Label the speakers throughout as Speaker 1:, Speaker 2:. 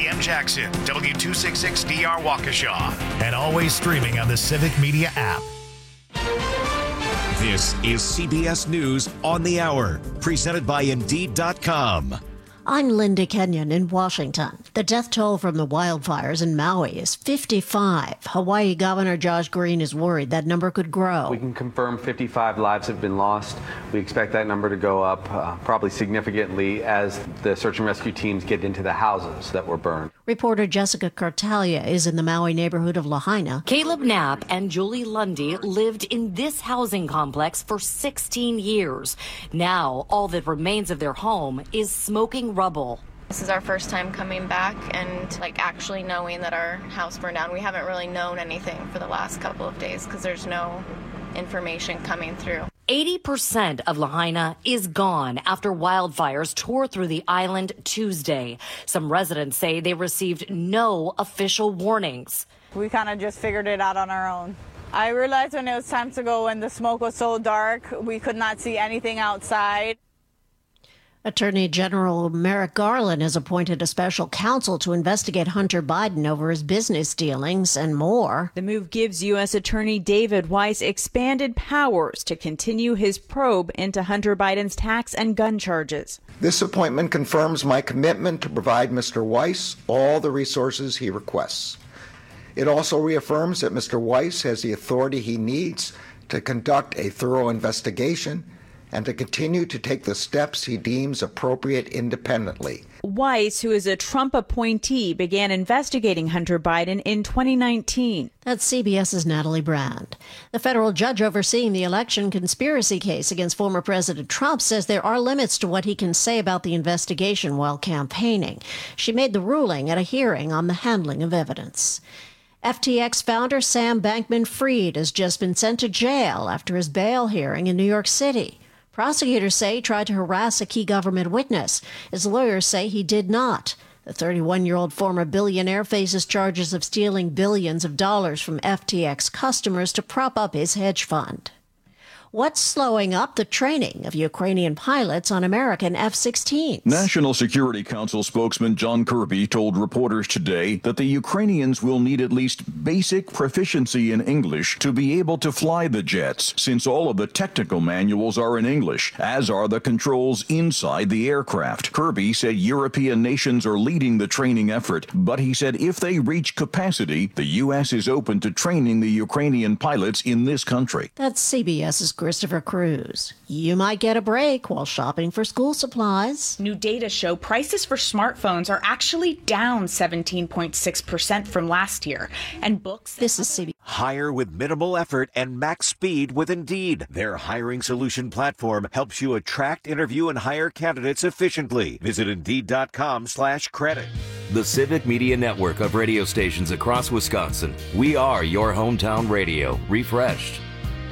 Speaker 1: Cam Jackson, W266DR Waukesha, and always streaming on the Civic Media app.
Speaker 2: This is CBS News on the Hour, presented by Indeed.com.
Speaker 3: I'm Linda Kenyon in Washington. The death toll from the wildfires in Maui is 55. Hawaii Governor Josh Green is worried that number could grow.
Speaker 4: We can confirm 55 lives have been lost. We expect that number to go up probably significantly as the search and rescue teams get into the houses that were burned.
Speaker 3: Reporter Jessica Cartalia is in the Maui neighborhood of Lahaina.
Speaker 5: Caleb Knapp and Julie Lundy lived in this housing complex for 16 years. Now, all that remains of their home is smoking rubble.
Speaker 6: This is our first time coming back and actually knowing that our house burned down. We haven't really known anything for the last couple of days because there's no information coming through.
Speaker 5: 80% of Lahaina is gone after wildfires tore through the island Tuesday. Some residents say they received no official warnings.
Speaker 7: We kind of just figured it out on our own. I realized when it was time to go when the smoke was so dark, we could not see anything outside.
Speaker 3: Attorney General Merrick Garland has appointed a special counsel to investigate Hunter Biden over his business dealings and more.
Speaker 8: The move gives U.S. Attorney David Weiss expanded powers to continue his probe into Hunter Biden's tax and gun charges.
Speaker 9: This appointment confirms my commitment to provide Mr. Weiss all the resources he requests. It also reaffirms that Mr. Weiss has the authority he needs to conduct a thorough investigation and to continue to take the steps he deems appropriate independently.
Speaker 8: Weiss, who is a Trump appointee, began investigating Hunter Biden in 2019.
Speaker 3: That's CBS's Natalie Brand. The federal judge overseeing the election conspiracy case against former President Trump says there are limits to what he can say about the investigation while campaigning. She made the ruling at a hearing on the handling of evidence. FTX founder Sam Bankman-Fried has just been sent to jail after his bail hearing in New York City. Prosecutors say he tried to harass a key government witness. His lawyers say he did not. The 31-year-old former billionaire faces charges of stealing billions of dollars from FTX customers to prop up his hedge fund. What's slowing up the training of Ukrainian pilots on American F-16s?
Speaker 10: National Security Council spokesman John Kirby told reporters today that the Ukrainians will need at least basic proficiency in English to be able to fly the jets, since all of the technical manuals are in English, as are the controls inside the aircraft. Kirby said European nations are leading the training effort, but he said if they reach capacity, the U.S. is open to training the Ukrainian pilots in this country.
Speaker 3: That's CBS's Christopher Cruz. You might get a break while shopping for school supplies.
Speaker 11: New data show prices for smartphones are actually down 17.6% from last year. And books...
Speaker 3: This is CBS.
Speaker 2: Hire with minimal effort and max speed with Indeed. Their hiring solution platform helps you attract, interview, and hire candidates efficiently. Visit Indeed.com/credit.
Speaker 12: The Civic Media Network of radio stations across Wisconsin. We are your hometown radio, refreshed.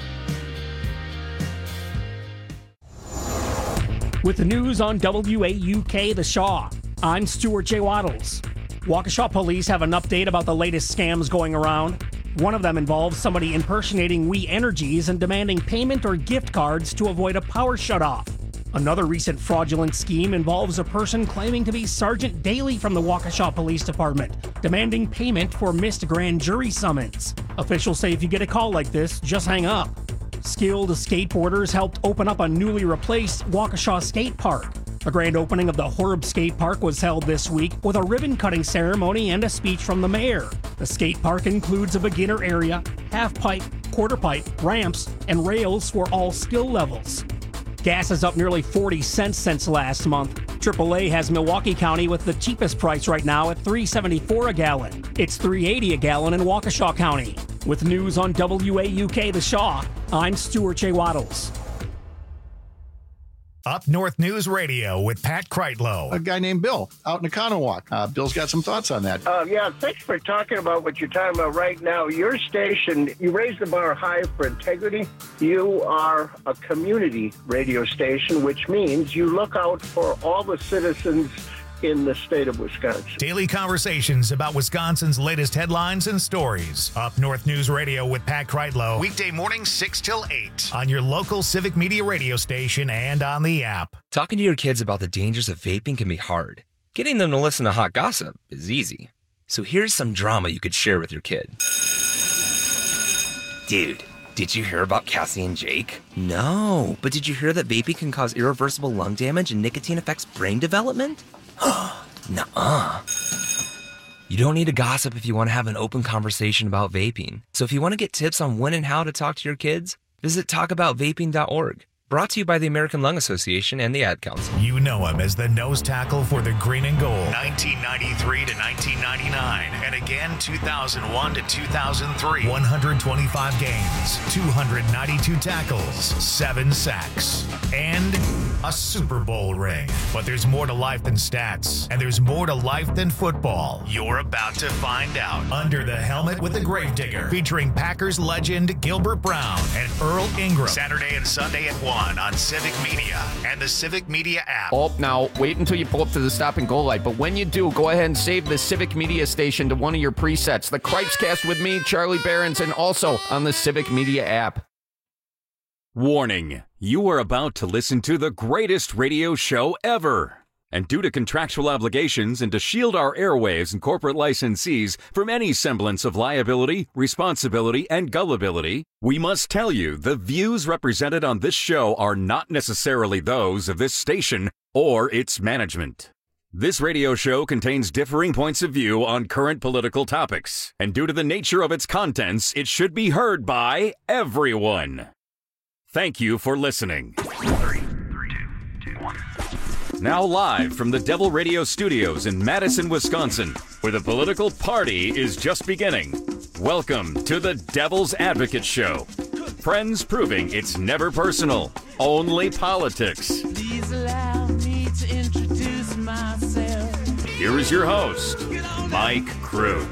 Speaker 13: With the news on WAUK The Shaw, I'm Stuart J. Waddles. Waukesha police have an update about the latest scams going around. One of them involves somebody impersonating We Energies and demanding payment or gift cards to avoid a power shutoff. Another recent fraudulent scheme involves a person claiming to be Sergeant Daly from the Waukesha Police Department, demanding payment for missed grand jury summons. Officials say if you get a call like this, just hang up. Skilled skateboarders helped open up a newly replaced Waukesha skate park. A grand opening of the Horb Skate Park was held this week with a ribbon-cutting ceremony and a speech from the mayor. The skate park includes a beginner area, half-pipe, quarter-pipe, ramps, and rails for all skill levels. Gas is up nearly 40 cents since last month. AAA has Milwaukee County with the cheapest price right now at $3.74 a gallon. It's $3.80 a gallon in Waukesha County. With news on WAUK The Shaw, I'm Stuart J. Waddles.
Speaker 1: Up North News Radio with Pat Kreitlow.
Speaker 14: A guy named Bill out in Economowoc. Bill's got some thoughts on that.
Speaker 15: Yeah, thanks for talking about what you're talking about right now. Your station, you raise the bar high for integrity. You are a community radio station, which means you look out for all the citizens in the state of Wisconsin.
Speaker 1: Daily conversations about Wisconsin's latest headlines and stories. Up North News Radio with Pat Kreitlow. Weekday mornings 6 till 8 on your local Civic Media radio station and on the app.
Speaker 16: Talking to your kids about the dangers of vaping can be hard. Getting them to listen to hot gossip is easy. So here's some drama you could share with your kid. Dude, did you hear about Cassie and Jake? No, but did you hear that vaping can cause irreversible lung damage and nicotine affects brain development? Nuh-uh. You don't need to gossip if you want to have an open conversation about vaping. So if you want to get tips on when and how to talk to your kids, visit talkaboutvaping.org. Brought to you by the American Lung Association and the Ad Council.
Speaker 1: You know him as the nose tackle for the Green and Gold, 1993 to 1999, and again 2001 to 2003. 125 games, 292 tackles, 7 sacks, and a Super Bowl ring. But there's more to life than stats, and there's more to life than football. You're about to find out. Under the Helmet with the Gravedigger, featuring Packers legend Gilbert Brown and Earl Ingram. Saturday and Sunday at 1 on Civic Media and the Civic Media app.
Speaker 17: Oh, now, wait until you pull up to the stop and go light. But when you do, go ahead and save the Civic Media station to one of your presets. The Cripescast with me, Charlie Behrens, and also on the Civic Media app.
Speaker 18: Warning, you are about to listen to the greatest radio show ever. And due to contractual obligations and to shield our airwaves and corporate licensees from any semblance of liability, responsibility, and gullibility, we must tell you the views represented on this show are not necessarily those of this station or its management. This radio show contains differing points of view on current political topics, and due to the nature of its contents, it should be heard by everyone. Thank you for listening.
Speaker 1: 3, 2, 1.
Speaker 18: Now live from the Devil Radio Studios in Madison, Wisconsin, where the political party is just beginning. Welcome to the Devil's Advocate Show. Friends proving it's never personal, only politics.
Speaker 19: Please allow me to introduce myself.
Speaker 18: Here is your host, Mike Crute.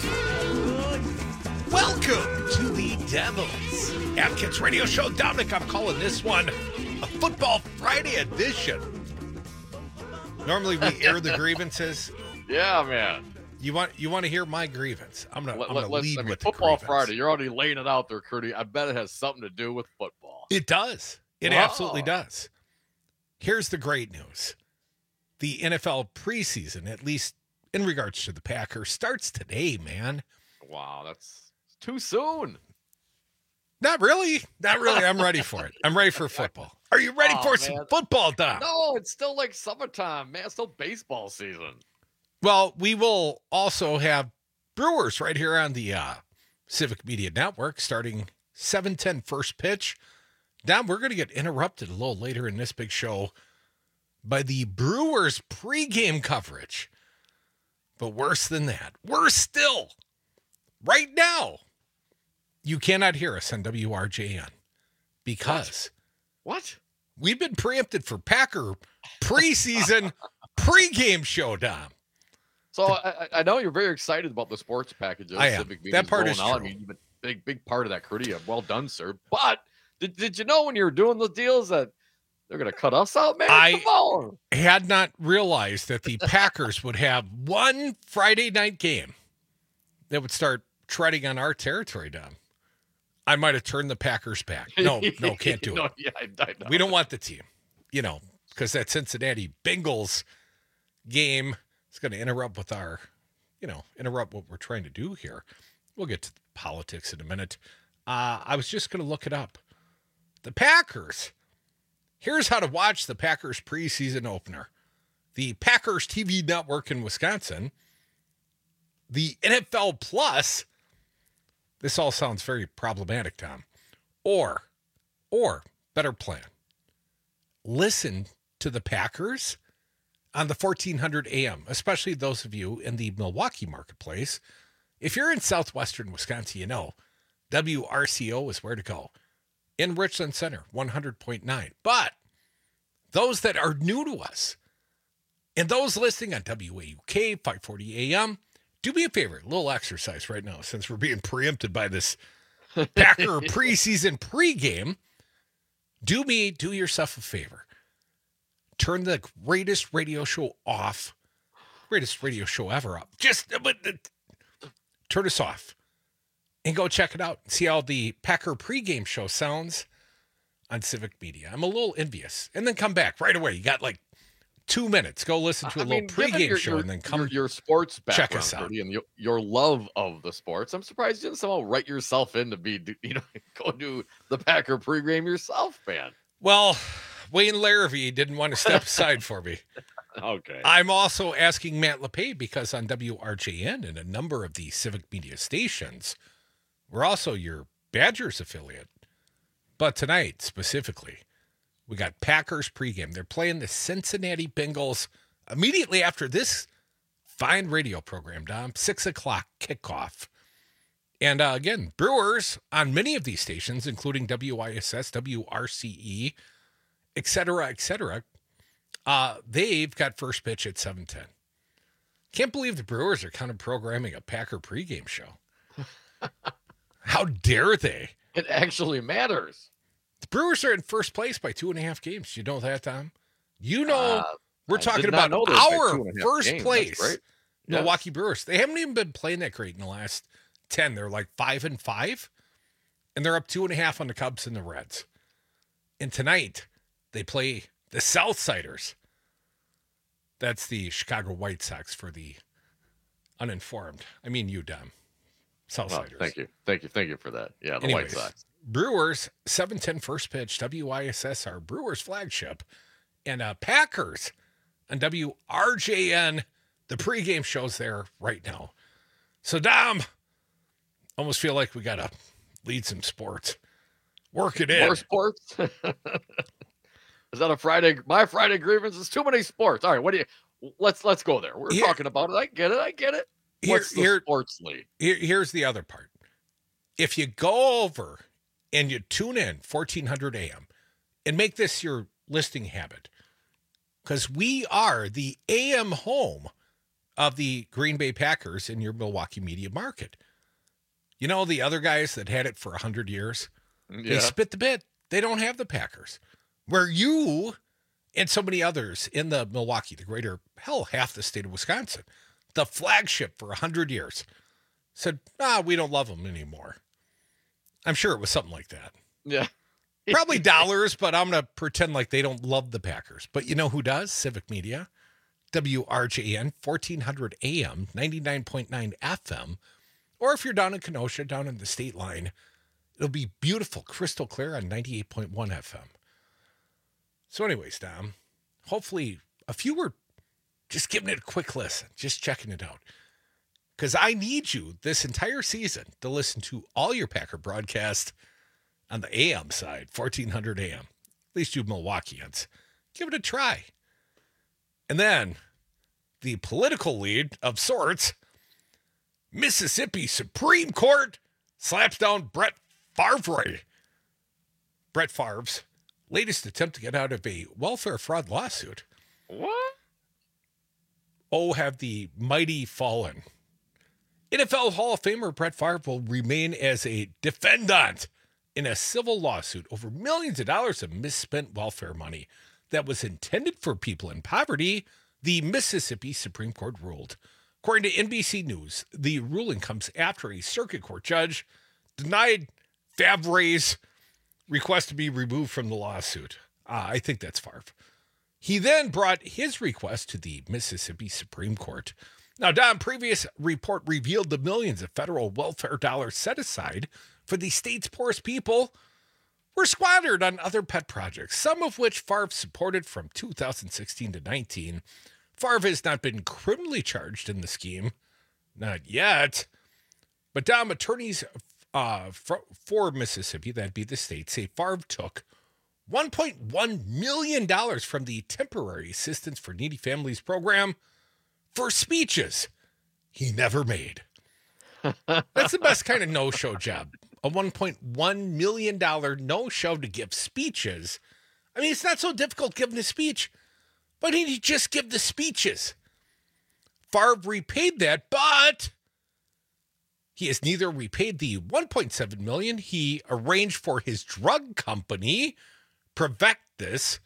Speaker 20: Welcome to the Devil's Advocates Radio Show. Dominic, I'm calling this one a Football Friday edition. Normally we air the grievances.
Speaker 21: Yeah, man.
Speaker 20: You want to hear my grievance? I'm gonna lead with the
Speaker 21: Football
Speaker 20: grievance.
Speaker 21: Friday. You're already laying it out there, Curdy. I bet it has something to do with football.
Speaker 20: It does. It absolutely does. Here's the great news: the NFL preseason, at least in regards to the Packers, starts today. Man,
Speaker 21: wow, that's too soon.
Speaker 20: Not really. Not really. I'm ready for it. I'm ready for football. Are you ready for some football, Dom?
Speaker 21: No, it's still like summertime, man. It's still baseball season.
Speaker 20: Well, we will also have Brewers right here on the Civic Media Network starting 7:10 first pitch. Dom, we're going to get interrupted a little later in this big show by the Brewers pregame coverage. But worse than that, worse still, right now, you cannot hear us on WRJN because
Speaker 21: what?
Speaker 20: We've been preempted for Packer preseason pregame show, Dom.
Speaker 21: So I know you're very excited about the sports packages.
Speaker 20: I am. That part is true.
Speaker 21: I mean, you've been big part of that, Curdy. Well done, sir. But did you know when you were doing those deals that they're going to cut us out, man? Come on.
Speaker 20: I had not realized that the Packers would have one Friday night game that would start treading on our territory, Dom. I might have turned the Packers back. No, can't do it.
Speaker 21: Yeah, I know.
Speaker 20: We don't want the team, because that Cincinnati Bengals game is going to interrupt with interrupt what we're trying to do here. We'll get to the politics in a minute. I was just going to look it up. The Packers. Here's how to watch the Packers preseason opener. The Packers TV network in Wisconsin. The NFL Plus. This all sounds very problematic, Tom. Or better plan. Listen to the Packers on the 1400 AM, especially those of you in the Milwaukee marketplace. If you're in southwestern Wisconsin, you know WRCO is where to go. In Richland Center, 100.9. But those that are new to us and those listening on WAUK 540 AM, do me a favor, a little exercise right now since we're being preempted by this Packer preseason pregame. Do yourself a favor. Turn the greatest radio show off. Greatest radio show ever up. Turn us off. And go check it out. See how the Packer pregame show sounds on Civic Media. I'm a little envious. And then come back right away. You got like 2 minutes. Go listen to a little pregame show and then come
Speaker 21: your sports background,
Speaker 20: check us out.
Speaker 21: Cody, and your love of the sports. I'm surprised you didn't somehow write yourself in to be, go do the Packer pregame yourself, man.
Speaker 20: Well, Wayne Larrivee didn't want to step aside for me.
Speaker 21: Okay.
Speaker 20: I'm also asking Matt LePay because on WRJN and a number of the civic media stations, we're also your Badgers affiliate. But tonight, specifically, we got Packers pregame. They're playing the Cincinnati Bengals immediately after this fine radio program, Dom. 6 o'clock kickoff. And again, Brewers on many of these stations, including WISS, WRCE, et cetera, they've got first pitch at 7:10. Can't believe the Brewers are kind of programming a Packer pregame show. How dare they?
Speaker 21: It actually matters.
Speaker 20: The Brewers are in first place by 2.5 games. You know that, Tom? You know, we're talking about our first place. Milwaukee Brewers. They haven't even been playing that great in the last 10. They're like 5-5, and they're up 2.5 on the Cubs and the Reds. And tonight, they play the Southsiders. That's the Chicago White Sox for the uninformed. I mean, you, Dom. Southsiders.
Speaker 21: Oh, thank you for that. Yeah, the
Speaker 20: Anyways,
Speaker 21: White Sox.
Speaker 20: Brewers, 7:10 first pitch, WISS, our Brewers flagship, and Packers on WRJN. The pregame show's there right now. So, Dom, almost feel like we got to lead some sports. Work it in.
Speaker 21: More sports? Is that a Friday? My Friday grievance is too many sports. All right, what do you? Let's go there. We're talking about it. I get it. What's the sports league?
Speaker 20: Here's the other part. If you go over and you tune in 1400 AM and make this your listening habit, because we are the AM home of the Green Bay Packers in your Milwaukee media market. You know, the other guys that had it for 100 years, they spit the bit. They don't have the Packers. Where you and so many others in the Milwaukee, the greater, half the state of Wisconsin, the flagship for 100 years, said, we don't love them anymore. I'm sure it was something like that.
Speaker 21: Yeah.
Speaker 20: Probably dollars, but I'm going to pretend like they don't love the Packers. But you know who does? Civic Media. WRJN, 1400 AM, 99.9 FM. Or if you're down in Kenosha, down in the state line, it'll be beautiful, crystal clear on 98.1 FM. So anyways, Dom, hopefully a few were just giving it a quick listen, just checking it out. Because I need you this entire season to listen to all your Packer broadcasts on the AM side, 1400 AM. At least you Milwaukeeans. Give it a try. And then the political lead of sorts, Mississippi Supreme Court slaps down Brett Favre. Brett Favre's latest attempt to get out of a welfare fraud lawsuit.
Speaker 21: What?
Speaker 20: Oh, have the mighty fallen. NFL Hall of Famer Brett Favre will remain as a defendant in a civil lawsuit over millions of dollars of misspent welfare money that was intended for people in poverty, the Mississippi Supreme Court ruled. According to NBC News, the ruling comes after a circuit court judge denied Favre's request to be removed from the lawsuit. I think that's Favre. He then brought his request to the Mississippi Supreme Court. Now, Don, previous report revealed the millions of federal welfare dollars set aside for the state's poorest people were squandered on other pet projects, some of which Favre supported from 2016 to 19. Favre has not been criminally charged in the scheme. Not yet. But Dom, attorneys for Mississippi, that'd be the state, say Favre took $1.1 million from the Temporary Assistance for Needy Families program for speeches he never made. That's the best kind of no-show job. A $1.1 million no-show to give speeches. I mean, it's not so difficult giving a speech, but he just give the speeches. Favre repaid that, but he has neither repaid the $1.7 million he arranged for his drug company, Prevacus,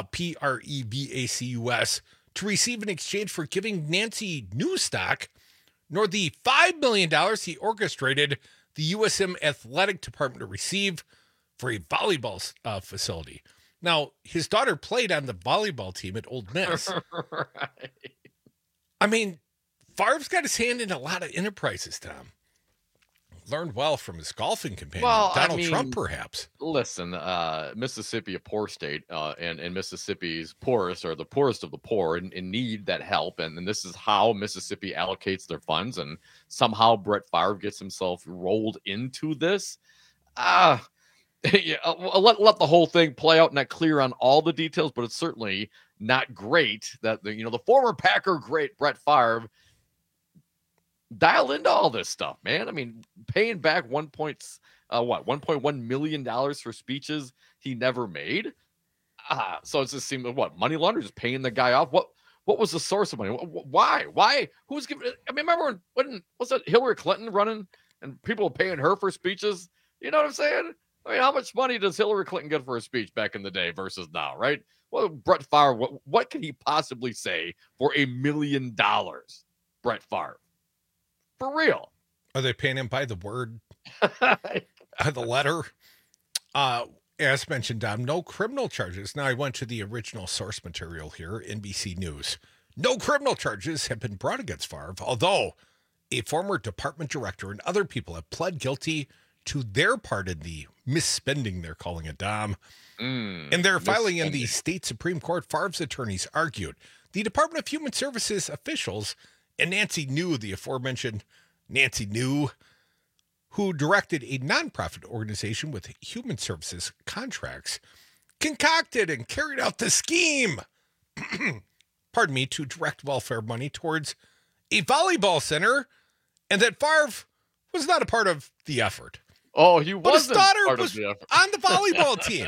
Speaker 20: Prevacus, to receive in exchange for giving Nancy Newstock, nor the $5 million he orchestrated the USM Athletic Department to receive for a volleyball facility. Now, his daughter played on the volleyball team at Ole Miss.
Speaker 21: Right.
Speaker 20: I mean, Favre's got his hand in a lot of enterprises, Tom. Learned well from his golfing companion, Donald Trump, perhaps.
Speaker 21: Listen, Mississippi, a poor state, and Mississippi's poorest are the poorest of the poor and need that help. And this is how Mississippi allocates their funds. And somehow Brett Favre gets himself rolled into this. Yeah, let the whole thing play out, not clear on all the details, but it's certainly not great that the former Packer great Brett Favre dial into all this stuff, man. I mean, paying back $1.1 million for speeches he never made. So it just seemed money laundering, just paying the guy off. What was the source of money? Why? Who's giving? I mean, remember when was it Hillary Clinton running and people were paying her for speeches? You know what I'm saying? I mean, how much money does Hillary Clinton get for a speech back in the day versus now, right? Well, Brett Favre, what can he possibly say for $1 million? Brett Favre. For real.
Speaker 20: Are they paying him by the word? By the letter? As mentioned, Dom, no criminal charges. Now, I went to the original source material here, NBC News. No criminal charges have been brought against Favre, although a former department director and other people have pled guilty to their part in the misspending, they're calling it, Dom. And they're filing in the state Supreme Court. Favre's attorneys argued the Department of Human Services officials and Nancy New, the aforementioned Nancy New, who directed a nonprofit organization with human services contracts, concocted and carried out the scheme, pardon me, to direct welfare money towards a volleyball center, and that Favre was not a part of the effort.
Speaker 21: Oh, he wasn't.
Speaker 20: But his daughter
Speaker 21: part
Speaker 20: was
Speaker 21: of the effort.
Speaker 20: on the volleyball team.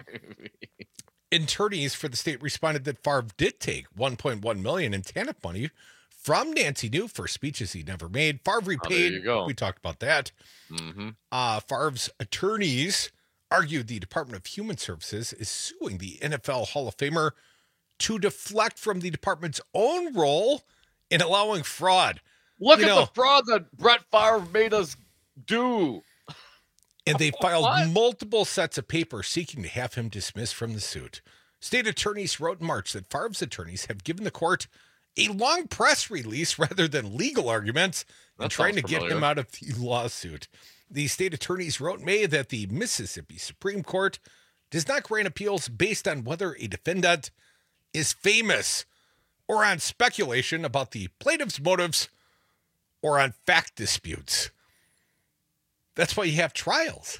Speaker 20: Attorneys for the state responded that Favre did take $1.1 million in TANF money from Nancy New for speeches he never made. Favre repaid.
Speaker 21: There you go.
Speaker 20: We talked about that.
Speaker 21: Mm-hmm.
Speaker 20: Favre's attorneys argued the Department of Human Services is suing the NFL Hall of Famer to deflect from the department's own role in allowing fraud.
Speaker 21: Look at the fraud that Brett Favre made us do.
Speaker 20: And they filed multiple sets of papers seeking to have him dismissed from the suit. State attorneys wrote in March that Favre's attorneys have given the court a long press release rather than legal arguments and trying to get him out of the lawsuit. The state attorneys wrote in May that the Mississippi Supreme Court does not grant appeals based on whether a defendant is famous or on speculation about the plaintiff's motives or on fact disputes. That's why you have trials.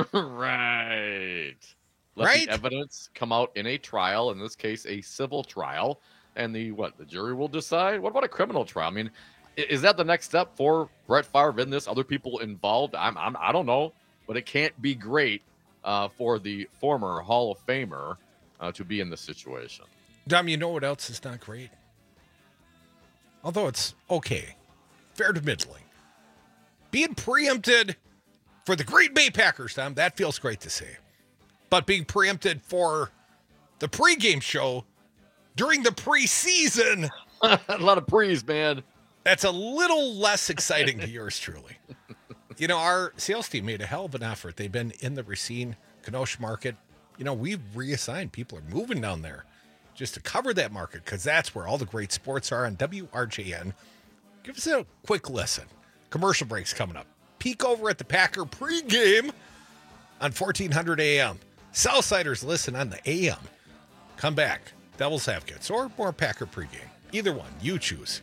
Speaker 21: Right. Let the evidence come out in a trial, in this case, a civil trial, and the jury will decide. What about a criminal trial? I mean, is that the next step for Brett Favre in this? Other people involved? I don't know, but it can't be great for the former Hall of Famer to be in this situation.
Speaker 20: Dom, you know what else is not great? Although it's okay, fair to middling. Being preempted for the Green Bay Packers, Tom, that feels great to say. But being preempted for the pregame show during the preseason.
Speaker 21: A lot of pre's, man.
Speaker 20: That's a little less exciting to yours truly. You know, our sales team made a hell of an effort. They've been in the Racine, Kenosha market. You know, we've reassigned. People are moving down there just to cover that market because that's where all the great sports are on WRJN. Give us a quick listen. Commercial breaks coming up. Peek over at the Packer pregame on 1400 AM. Southsiders listen on the AM. Come back. Devil's Advocates or more Packer pregame. Either one. You choose.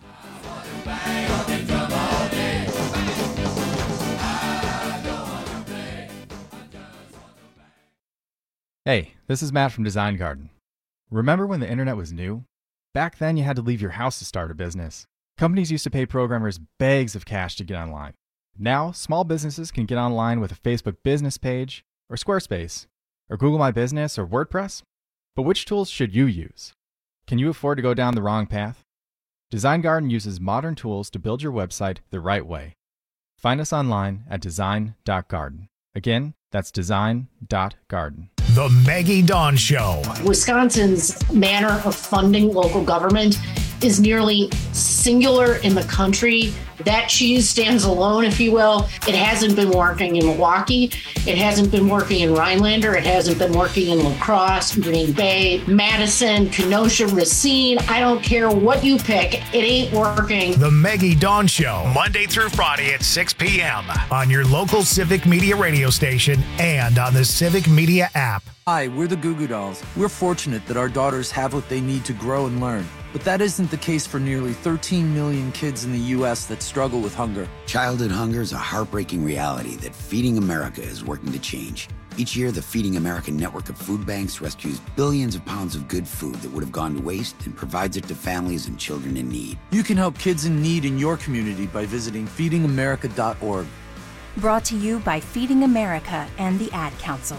Speaker 4: Hey, this is Matt from Design Garden. Remember when the internet was new? Back then you had to leave your house to start a business. Companies used to pay programmers bags of cash to get online. Now, small businesses can get online with a Facebook business page, or Squarespace, or Google My Business, or WordPress. But which tools should you use? Can you afford to go down the wrong path? Design Garden uses modern tools to build your website the right way. Find us online at design.garden. Again, that's design.garden.
Speaker 1: The Maggie Dawn Show.
Speaker 22: Wisconsin's manner of funding local government
Speaker 6: is nearly singular in the country. That cheese stands alone, if you will. It hasn't been working in Milwaukee. It hasn't been working in Rhinelander. It hasn't been working in La Crosse, Green Bay, Madison, Kenosha, Racine. I don't care what you pick. It ain't working.
Speaker 1: The Maggie Dawn Show, Monday through Friday at 6 p.m. on your local Civic Media radio station and on the Civic Media app.
Speaker 22: Hi, we're the Goo Goo Dolls. We're fortunate that our daughters have what they need to grow and learn. But that isn't the case for nearly 13 million kids in the U.S. that struggle with hunger.
Speaker 23: Childhood hunger is a heartbreaking reality that Feeding America is working to change. Each year, the Feeding America network of food banks rescues billions of pounds of good food that would have gone to waste and provides it to families and children in need.
Speaker 22: You can help kids in need in your community by visiting feedingamerica.org.
Speaker 24: Brought to you by Feeding America and the Ad Council.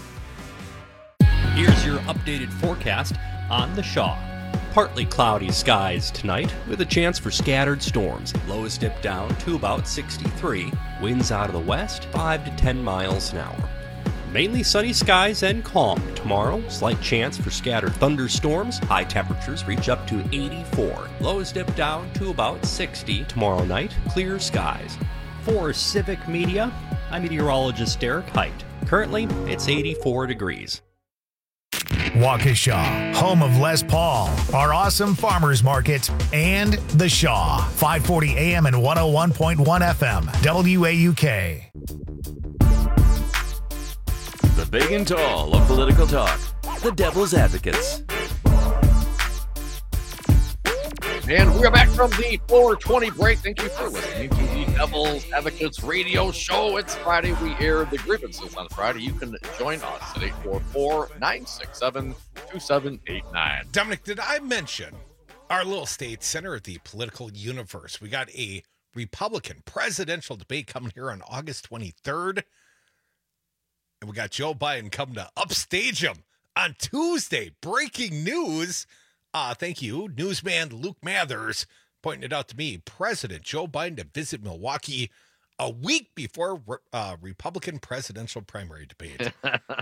Speaker 25: Here's your updated forecast on the Shaw. Partly cloudy skies tonight with a chance for scattered storms. Lows dip down to about 63. Winds out of the west 5 to 10 miles an hour. Mainly sunny skies and calm tomorrow. Slight chance for scattered thunderstorms. High temperatures reach up to 84. Lows dip down to about 60. Tomorrow night, clear skies. For Civic Media, I'm meteorologist Derek Height. Currently, it's 84 degrees.
Speaker 1: Waukesha, home of Les Paul, our awesome farmers market, and The Shaw, 540 AM and 101.1 FM, WAUK.
Speaker 12: The big and tall of political talk, the Devil's Advocates.
Speaker 21: And we are back from the 420 break. Thank you for listening to the Devil's Advocates radio show. It's Friday. We air the grievances on Friday. You can join us at 844-967-2789.
Speaker 20: Dominic, did I mention our little state center of the political universe? We got a Republican presidential debate coming here on August 23rd. And we got Joe Biden coming to upstage him on Tuesday. Breaking news. Thank you, newsman Luke Mathers pointing it out to me. President Joe Biden to visit Milwaukee a week before Republican presidential primary debate.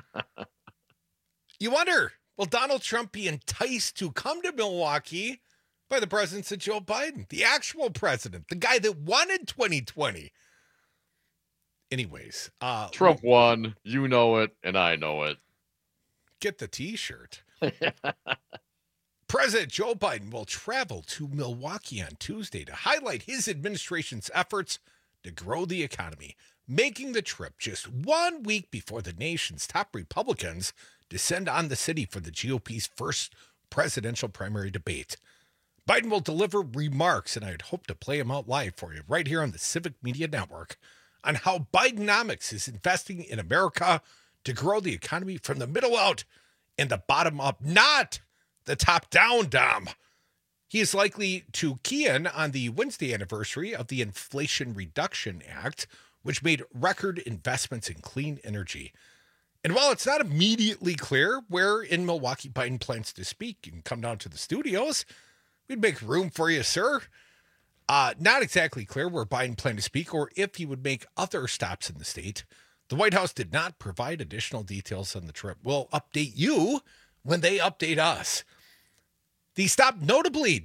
Speaker 20: You wonder, will Donald Trump be enticed to come to Milwaukee by the presence of Joe Biden, the actual president, the guy that won in 2020? Anyways.
Speaker 21: Trump won. You know it, and I know it.
Speaker 20: Get the T-shirt. President Joe Biden will travel to Milwaukee on Tuesday to highlight his administration's efforts to grow the economy, making the trip just 1 week before the nation's top Republicans descend on the city for the GOP's first presidential primary debate. Biden will deliver remarks, and I'd hope to play them out live for you right here on the Civic Media Network, on how Bidenomics is investing in America to grow the economy from the middle out and the bottom up, not the top down, Dom. He is likely to key in on the Wednesday anniversary of the Inflation Reduction Act, which made record investments in clean energy. And while it's not immediately clear where in Milwaukee Biden plans to speak, you can come down to the studios. We'd make room for you, sir. Not exactly clear where Biden planned to speak or if he would make other stops in the state. The White House did not provide additional details on the trip. We'll update you when they update us. The stop notably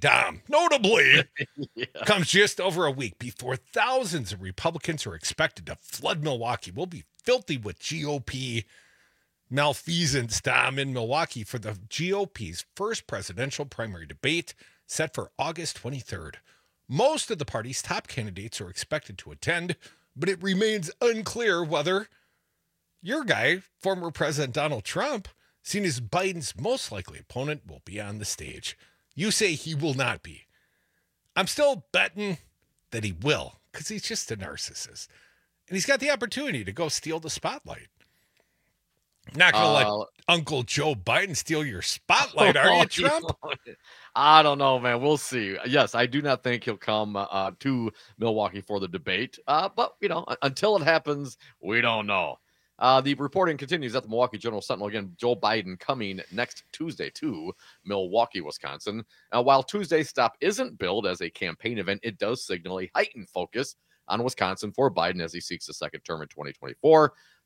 Speaker 20: comes just over a week before thousands of Republicans are expected to flood Milwaukee. We'll be filthy with GOP malfeasance, Dom, in Milwaukee for the GOP's first presidential primary debate set for August 23rd. Most of the party's top candidates are expected to attend, but it remains unclear whether your guy, former President Donald Trump, seen as Biden's most likely opponent, will be on the stage. You say he will not be. I'm still betting that he will, because he's just a narcissist. And he's got the opportunity to go steal the spotlight. Not going to let Uncle Joe Biden steal your spotlight, are you, Trump?
Speaker 21: I don't know, man. We'll see. Yes, I do not think he'll come to Milwaukee for the debate. But, until it happens, we don't know. The reporting continues at the Milwaukee Journal Sentinel. Again, Joe Biden coming next Tuesday to Milwaukee, Wisconsin. While Tuesday's stop isn't billed as a campaign event, it does signal a heightened focus on Wisconsin for Biden as he seeks a second term in 2024.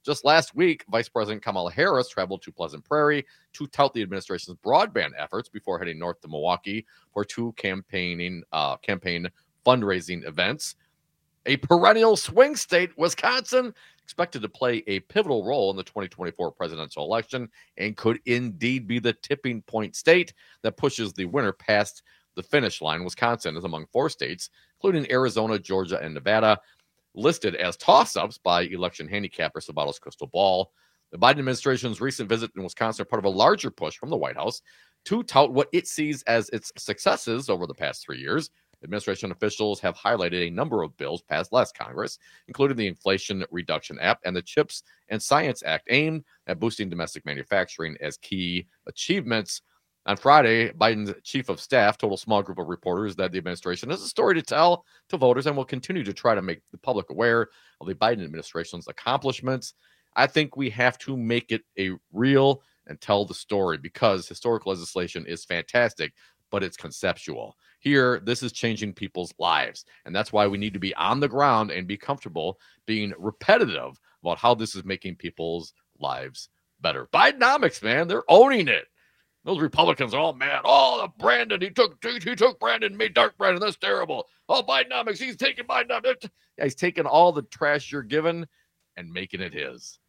Speaker 21: Just last week, Vice President Kamala Harris traveled to Pleasant Prairie to tout the administration's broadband efforts before heading north to Milwaukee for two campaign fundraising events. A perennial swing state, Wisconsin, expected to play a pivotal role in the 2024 presidential election and could indeed be the tipping point state that pushes the winner past the finish line. Wisconsin is among 4 states, including Arizona, Georgia, and Nevada, listed as toss-ups by election handicapper Sabato's Crystal Ball. The Biden administration's recent visit in Wisconsin are part of a larger push from the White House to tout what it sees as its successes over the past 3 years. Administration officials have highlighted a number of bills passed last Congress, including the Inflation Reduction Act and the CHIPS and Science Act, aimed at boosting domestic manufacturing as key achievements. On Friday, Biden's chief of staff told a small group of reporters that the administration has a story to tell to voters and will continue to try to make the public aware of the Biden administration's accomplishments. I think we have to make it a real and tell the story, because historic legislation is fantastic, but it's conceptual. Here, this is changing people's lives, and that's why we need to be on the ground and be comfortable being repetitive about how this is making people's lives better. Bidenomics, man, they're owning it. Those Republicans are all mad. Oh, Brandon, he took Brandon, made Dark Brandon. That's terrible. Oh, Bidenomics, he's taking Bidenomics. Yeah, he's taking all the trash you're given and making it his.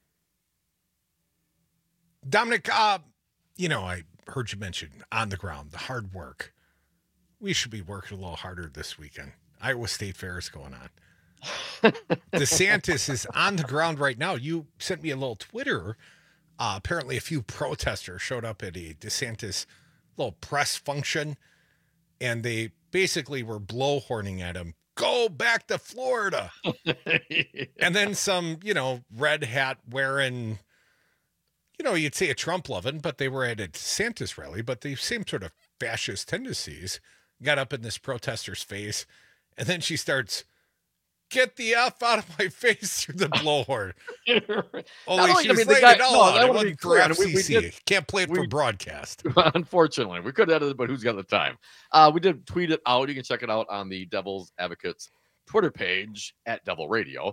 Speaker 20: Dominic, you know, I heard you mention on the ground, the hard work. We should be working a little harder this weekend. Iowa State Fair is going on. DeSantis is on the ground right now. You sent me a little Twitter. Apparently a few protesters showed up at a DeSantis little press function, and they basically were blowhorning at him. Go back to Florida. And then some, red hat wearing, you'd say a Trump loving, but they were at a DeSantis rally, but the same sort of fascist tendencies got up in this protester's face. And then she starts, get the F out of my face through the blowhorn. Only she was laying it all out. It wasn't for FCC. Can't play it for broadcast.
Speaker 21: Unfortunately. We could edit it, but who's got the time? We did tweet it out. You can check it out on the Devil's Advocates Twitter page at Devil Radio.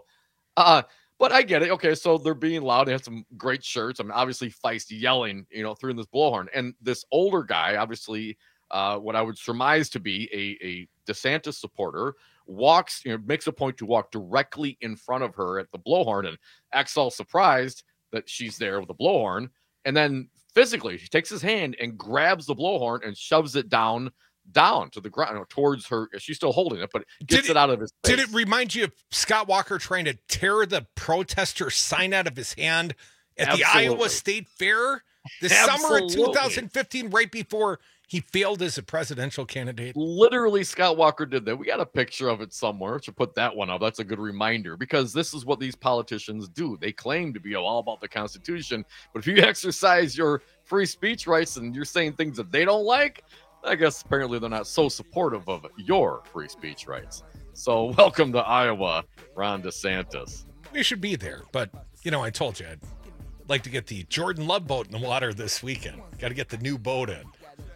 Speaker 21: But I get it. Okay, so they're being loud. They had some great shirts. I mean, obviously feisty yelling, through this blowhorn. And this older guy, obviously, what I would surmise to be a DeSantis supporter, walks, makes a point to walk directly in front of her at the blowhorn and acts all surprised that she's there with the blowhorn. And then physically, she takes his hand and grabs the blowhorn and shoves it down to the ground, towards her. She's still holding it, but gets it out of his face.
Speaker 20: Did it remind you of Scott Walker trying to tear the protester sign out of his hand at the Iowa State Fair this summer of 2015, right before he failed as a presidential candidate?
Speaker 21: Literally, Scott Walker did that. We got a picture of it somewhere. Should put that one up. That's a good reminder, because this is what these politicians do. They claim to be all about the Constitution, but if you exercise your free speech rights and you're saying things that they don't like, I guess apparently they're not so supportive of your free speech rights. So welcome to Iowa, Ron DeSantis.
Speaker 20: We should be there, but, I told you I'd like to get the Jordan Love boat in the water this weekend. Got to get the new boat in.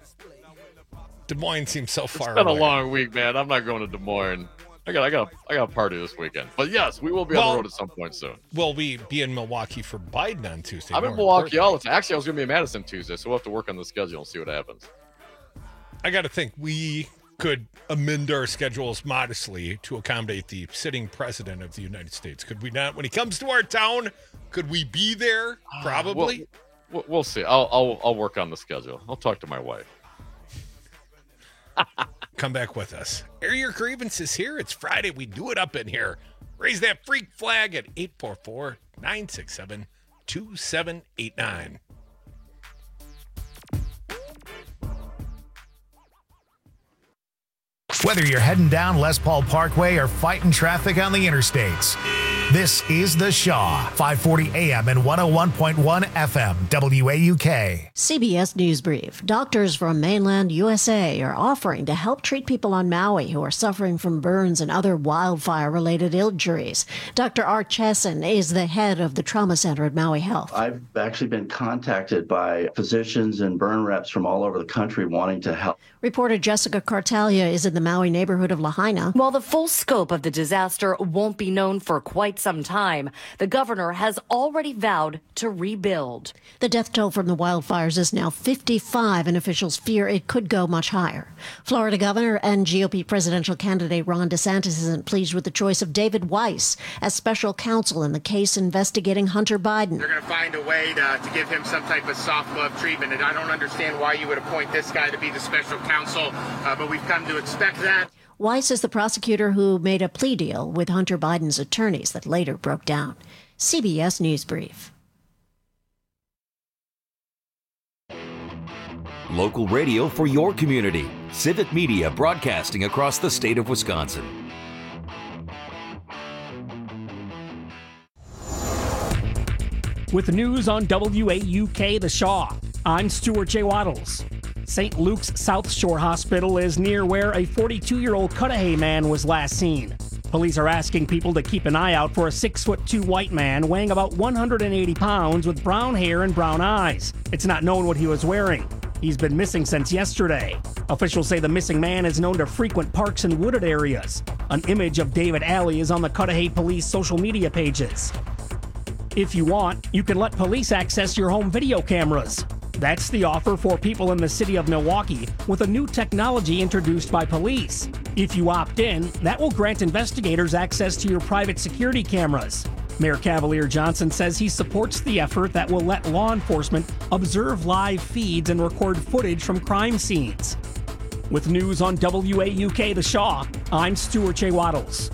Speaker 20: Des Moines seems so far away.
Speaker 21: It's been a long week, man. I'm not going to Des Moines. I got a party this weekend. But yes, we will be on the road at some point soon.
Speaker 20: Will we be in Milwaukee for Biden on Tuesday?
Speaker 21: I'm in Milwaukee all the time. Actually, I was going to be in Madison Tuesday, so we'll have to work on the schedule and see what happens.
Speaker 20: I got to think we could amend our schedules modestly to accommodate the sitting president of the United States. Could we not? When he comes to our town, could we be there? Probably.
Speaker 21: We'll see. I'll work on the schedule. I'll talk to my wife.
Speaker 20: Come back with us. Air your grievances here. It's Friday. We do it up in here. Raise that freak flag at 844-967-2789.
Speaker 1: Whether you're heading down Les Paul Parkway or fighting traffic on the interstates, this is The Shaw, 540 AM and 101.1 FM, WAUK.
Speaker 3: CBS News Brief. Doctors from mainland USA are offering to help treat people on Maui who are suffering from burns and other wildfire-related injuries. Dr. Art Chesson is the head of the trauma center at Maui Health.
Speaker 5: I've actually been contacted by physicians and burn reps from all over the country wanting to help.
Speaker 3: Reporter Jessica Cartalia is in the Maui Maui neighborhood of Lahaina.
Speaker 7: While the full scope of the disaster won't be known for quite some time, the governor has already vowed to rebuild.
Speaker 3: The death toll from the wildfires is now 55, and officials fear it could go much higher. Florida governor and GOP presidential candidate Ron DeSantis isn't pleased with the choice of David Weiss as special counsel in the case investigating Hunter Biden.
Speaker 8: They're going to find a way to give him some type of soft glove treatment, and I don't understand why you would appoint this guy to be the special counsel, but we've come to expect that.
Speaker 3: Weiss is the prosecutor who made a plea deal with Hunter Biden's attorneys that later broke down. CBS News Brief.
Speaker 12: Local radio for your community. Civic Media broadcasting across the state of Wisconsin.
Speaker 13: With the news on WAUK The Shaw, I'm Stuart J. Waddles. St. Luke's South Shore Hospital is near where a 42-year-old Cudahy man was last seen. Police are asking people to keep an eye out for a 6'2" white man weighing about 180 pounds with brown hair and brown eyes. It's not known what he was wearing. He's been missing since yesterday. Officials say the missing man is known to frequent parks and wooded areas. An image of David Alley is on the Cudahy Police social media pages. If you want, you can let police access your home video cameras. That's the offer for people in the city of Milwaukee with a new technology introduced by police. If you opt in, that will grant investigators access to your private security cameras. Mayor Cavalier Johnson says he supports the effort that will let law enforcement observe live feeds and record footage from crime scenes. With news on WAUK The Shaw, I'm Stuart J. Waddles.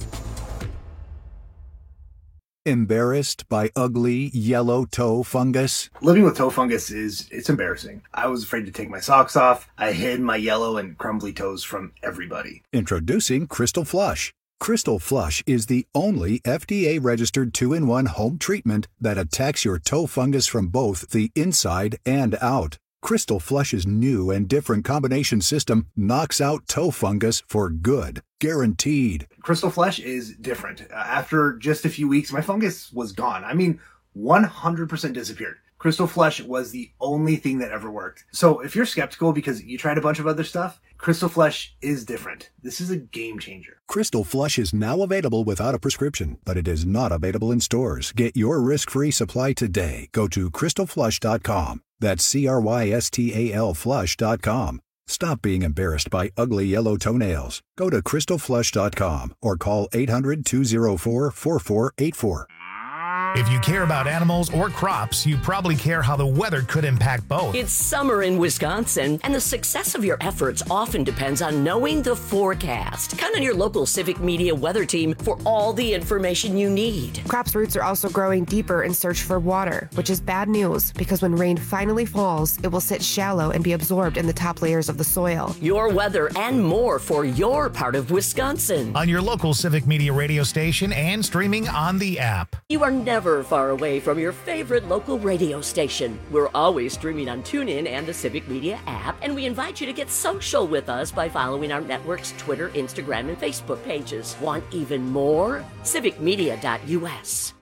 Speaker 9: Embarrassed by ugly yellow toe fungus?
Speaker 10: Living with toe fungus it's embarrassing. I was afraid to take my socks off. I hid my yellow and crumbly toes from everybody.
Speaker 9: Introducing Crystal Flush. Crystal Flush is the only FDA-registered 2-in-1 home treatment that attacks your toe fungus from both the inside and out. Crystal Flush's new and different combination system knocks out toe fungus for good. Guaranteed.
Speaker 10: Crystal Flush is different. After just a few weeks, my fungus was gone. 100% disappeared. Crystal Flush was the only thing that ever worked. So if you're skeptical because you tried a bunch of other stuff, Crystal Flush is different. This is a game changer.
Speaker 9: Crystal Flush is now available without a prescription, but it is not available in stores. Get your risk-free supply today. Go to crystalflush.com. That's CRYSTAL flush.com. Stop being embarrassed by ugly yellow toenails. Go to crystalflush.com or call 800-204-4484.
Speaker 1: If you care about animals or crops, you probably care how the weather could impact both.
Speaker 11: It's summer in Wisconsin, and the success of your efforts often depends on knowing the forecast. Count on your local Civic Media weather team for all the information you need.
Speaker 26: Crops' roots are also growing deeper in search for water, which is bad news because when rain finally falls, it will sit shallow and be absorbed in the top layers of the soil.
Speaker 11: Your weather and more for your part of Wisconsin.
Speaker 1: On your local Civic Media radio station and streaming on the app.
Speaker 11: You are never far away from your favorite local radio station. We're always streaming on TuneIn and the Civic Media app, and we invite you to get social with us by following our network's Twitter, Instagram, and Facebook pages. Want even more? civicmedia.us.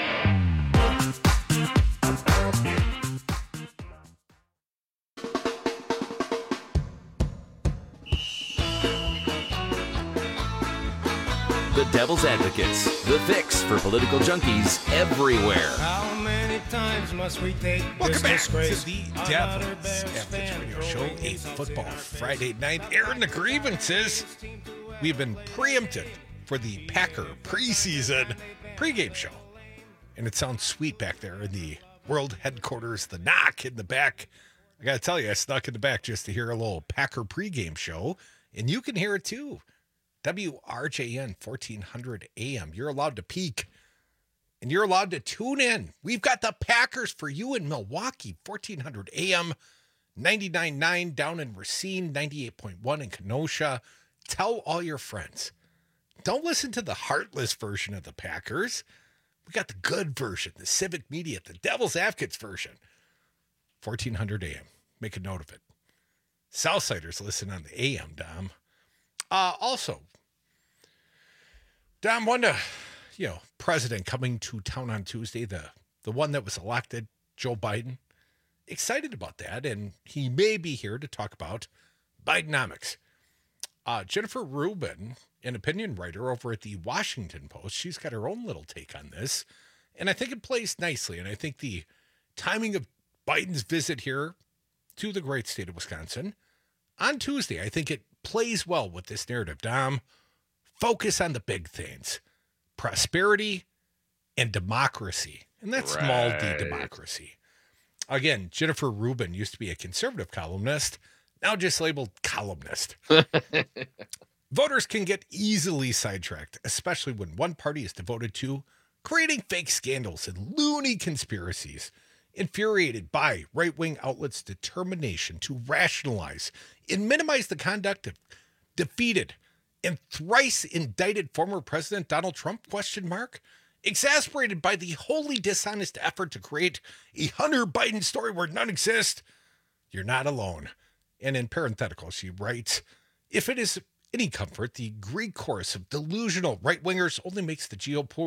Speaker 12: The Devil's Advocates, the fix for political junkies everywhere.
Speaker 27: How many times must we take
Speaker 20: Welcome back to the Devil's Advocates Radio Show, a football Friday night. Airing the grievances. We've been preempted for the Packer preseason pregame show. And it sounds sweet back there in the world headquarters, the knock in the back. I got to tell you, I snuck in the back just to hear a little Packer pregame show. And you can hear it too. WRJN 1400 AM. You're allowed to peek and you're allowed to tune in. We've got the Packers for you in Milwaukee, 1400 AM, 99.9 down in Racine, 98.1 in Kenosha. Tell all your friends. Don't listen to the heartless version of the Packers. We got the good version, the Civic Media, the Devil's Advocates version, 1400 AM. Make a note of it. Southsiders listen on the AM, Dom. Also, Dom, president coming to town on Tuesday, the one that was elected, Joe Biden, excited about that, and he may be here to talk about Bidenomics. Jennifer Rubin, an opinion writer over at the Washington Post, she's got her own little take on this. And I think it plays nicely. And I think the timing of Biden's visit here to the great state of Wisconsin on Tuesday, I think it plays well with this narrative. Dom, focus on the big things: prosperity and democracy. And that's small d democracy. Again, Jennifer Rubin used to be a conservative columnist, now just labeled columnist. Voters can get easily sidetracked, especially when one party is devoted to creating fake scandals and loony conspiracies, infuriated by right-wing outlets' determination to rationalize and minimize the conduct of defeated and thrice indicted former President Donald Trump, ? Exasperated by the wholly dishonest effort to create a Hunter Biden story where none exists. You're not alone. And in parenthetical, she writes, if it is any comfort, the Greek chorus of delusional right-wingers only makes the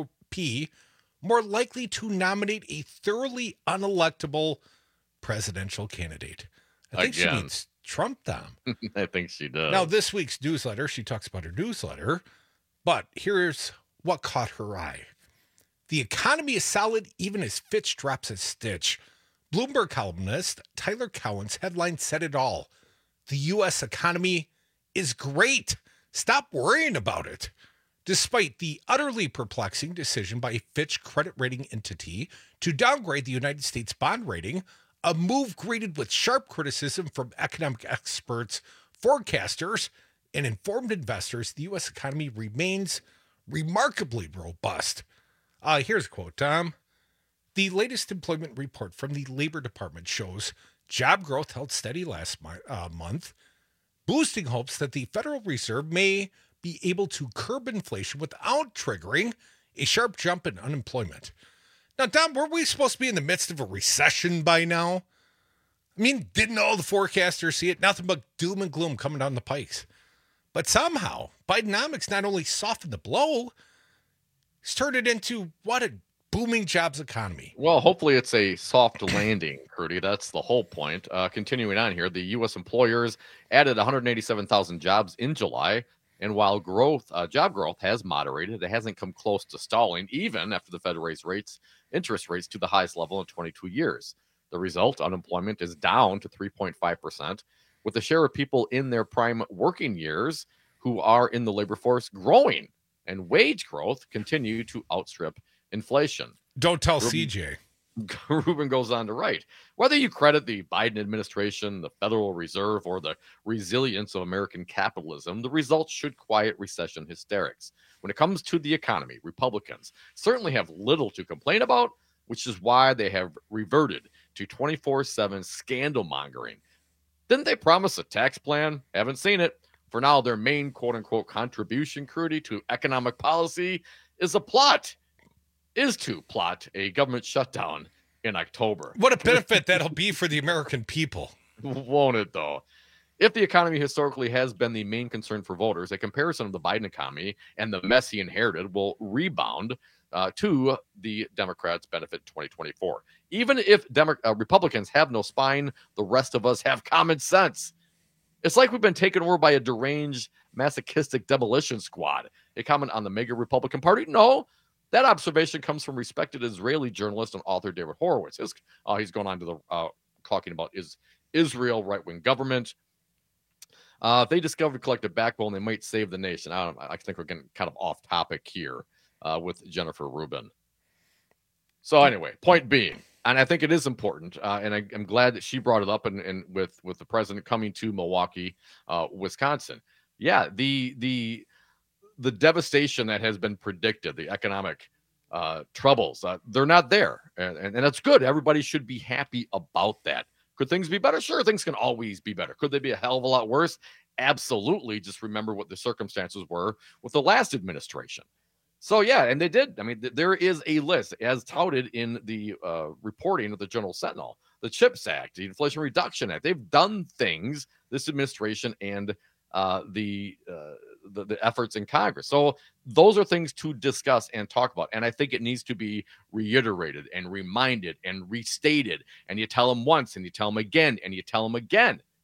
Speaker 20: GOP more likely to nominate a thoroughly unelectable presidential candidate. I think she means Trump, Dom.
Speaker 21: I think she does.
Speaker 20: Now, this week's newsletter, she talks about her newsletter, but here's what caught her eye. The economy is solid even as Fitch drops a stitch. Bloomberg columnist Tyler Cowen's headline said it all. The U.S. economy is great. Stop worrying about it. Despite the utterly perplexing decision by a Fitch credit rating entity to downgrade the United States bond rating, a move greeted with sharp criticism from economic experts, forecasters, and informed investors, the U.S. economy remains remarkably robust. Here's a quote, Tom. The latest employment report from the Labor Department shows job growth held steady last month, boosting hopes that the Federal Reserve may be able to curb inflation without triggering a sharp jump in unemployment. Now, Tom, were we supposed to be in the midst of a recession by now? I mean, didn't all the forecasters see it? Nothing but doom and gloom coming down the pipes. But somehow, Bidenomics not only softened the blow, it's turned it into, what, a booming jobs economy.
Speaker 21: Well, hopefully it's a soft landing, Crudy. That's the whole point. Continuing on here, the U.S. employers added 187,000 jobs in July. And while job growth has moderated, it hasn't come close to stalling, even after the Fed raised interest rates to the highest level in 22 years. The result, unemployment is down to 3.5%, with the share of people in their prime working years who are in the labor force growing, and wage growth continue to outstrip inflation.
Speaker 20: Don't tell CJ.
Speaker 21: Rubin goes on to write, whether you credit the Biden administration, the Federal Reserve, or the resilience of American capitalism, the results should quiet recession hysterics. When it comes to the economy, Republicans certainly have little to complain about, which is why they have reverted to 24/7 scandal mongering. Didn't they promise a tax plan? Haven't seen it. For now, their main quote-unquote contribution, Crudy, to economic policy is to plot a government shutdown in October.
Speaker 20: What a benefit that'll be for the American people.
Speaker 21: Won't it, though? If the economy historically has been the main concern for voters, a comparison of the Biden economy and the mess he inherited will rebound to the Democrats' benefit in 2024. Even if Republicans have no spine, the rest of us have common sense. It's like we've been taken over by a deranged, masochistic demolition squad. A comment on the mega Republican Party? No. That observation comes from respected Israeli journalist and author David Horowitz. He's going on to the talking about Israel right-wing government. If they discovered collective backbone, they might save the nation. I think we're getting kind of off topic here with Jennifer Rubin. So anyway, point being, and I think it is important, and I'm glad that she brought it up, and with the president coming to Milwaukee, Wisconsin. Yeah, the devastation that has been predicted, the economic troubles, they're not there. And that's good. Everybody should be happy about that. Could things be better? Sure, things can always be better. Could they be a hell of a lot worse? Absolutely. Just remember what the circumstances were with the last administration. So, yeah, and they did. I mean, there is a list, as touted in the reporting of the Journal Sentinel, the CHIPS Act, the Inflation Reduction Act. They've done things, this administration and the efforts in Congress. So those are things to discuss and talk about. And I think it needs to be reiterated and reminded and restated. And you tell them once and you tell them again and you tell them again.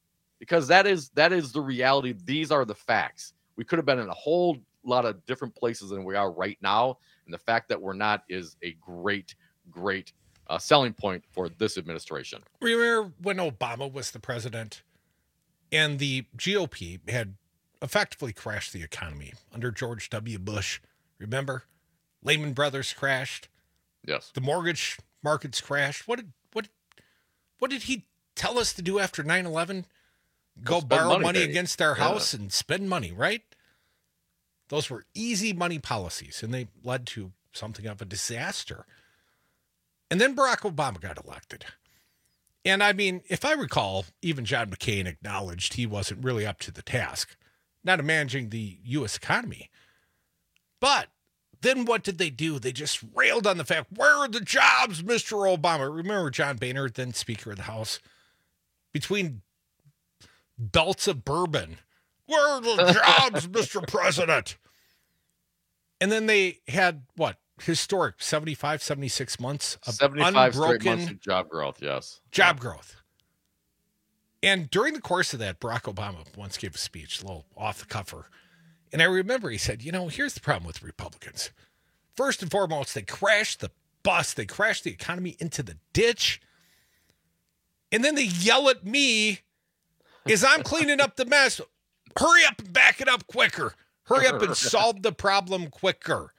Speaker 21: because that is the reality. These are the facts. We could have been in a whole lot of different places than we are right now. And the fact that we're not is a great selling point for this administration.
Speaker 20: Remember when Obama was the president and the GOP had effectively crashed the economy under George W. Bush? Remember? Lehman Brothers crashed.
Speaker 21: Yes.
Speaker 20: The mortgage markets crashed. What did he tell us to do after 9/11? Go borrow money against our house and spend money, right? Those were easy money policies, and they led to something of a disaster. And then Barack Obama got elected. And I mean, if I recall, even John McCain acknowledged he wasn't really up to the task, not of managing the U.S. economy. But then what did they do? They just railed on the fact, where are the jobs, Mr. Obama? Remember John Boehner, then Speaker of the House, between belts of bourbon, where are the jobs, Mr. President? And then they had, what, historic 75, 76 months of
Speaker 21: 75 straight
Speaker 20: unbroken
Speaker 21: months of job growth, yes.
Speaker 20: Job growth. And during the course of that, Barack Obama once gave a speech, a little off the cuffer. And I remember he said, here's the problem with Republicans. First and foremost, they crashed the bus. They crashed the economy into the ditch. And then they yell at me as I'm cleaning up the mess. Hurry up and back it up quicker. Hurry up and solve the problem quicker.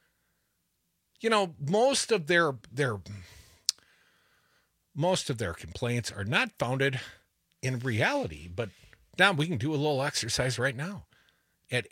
Speaker 20: Most of their complaints are not founded in reality. But now we can do a little exercise right now. At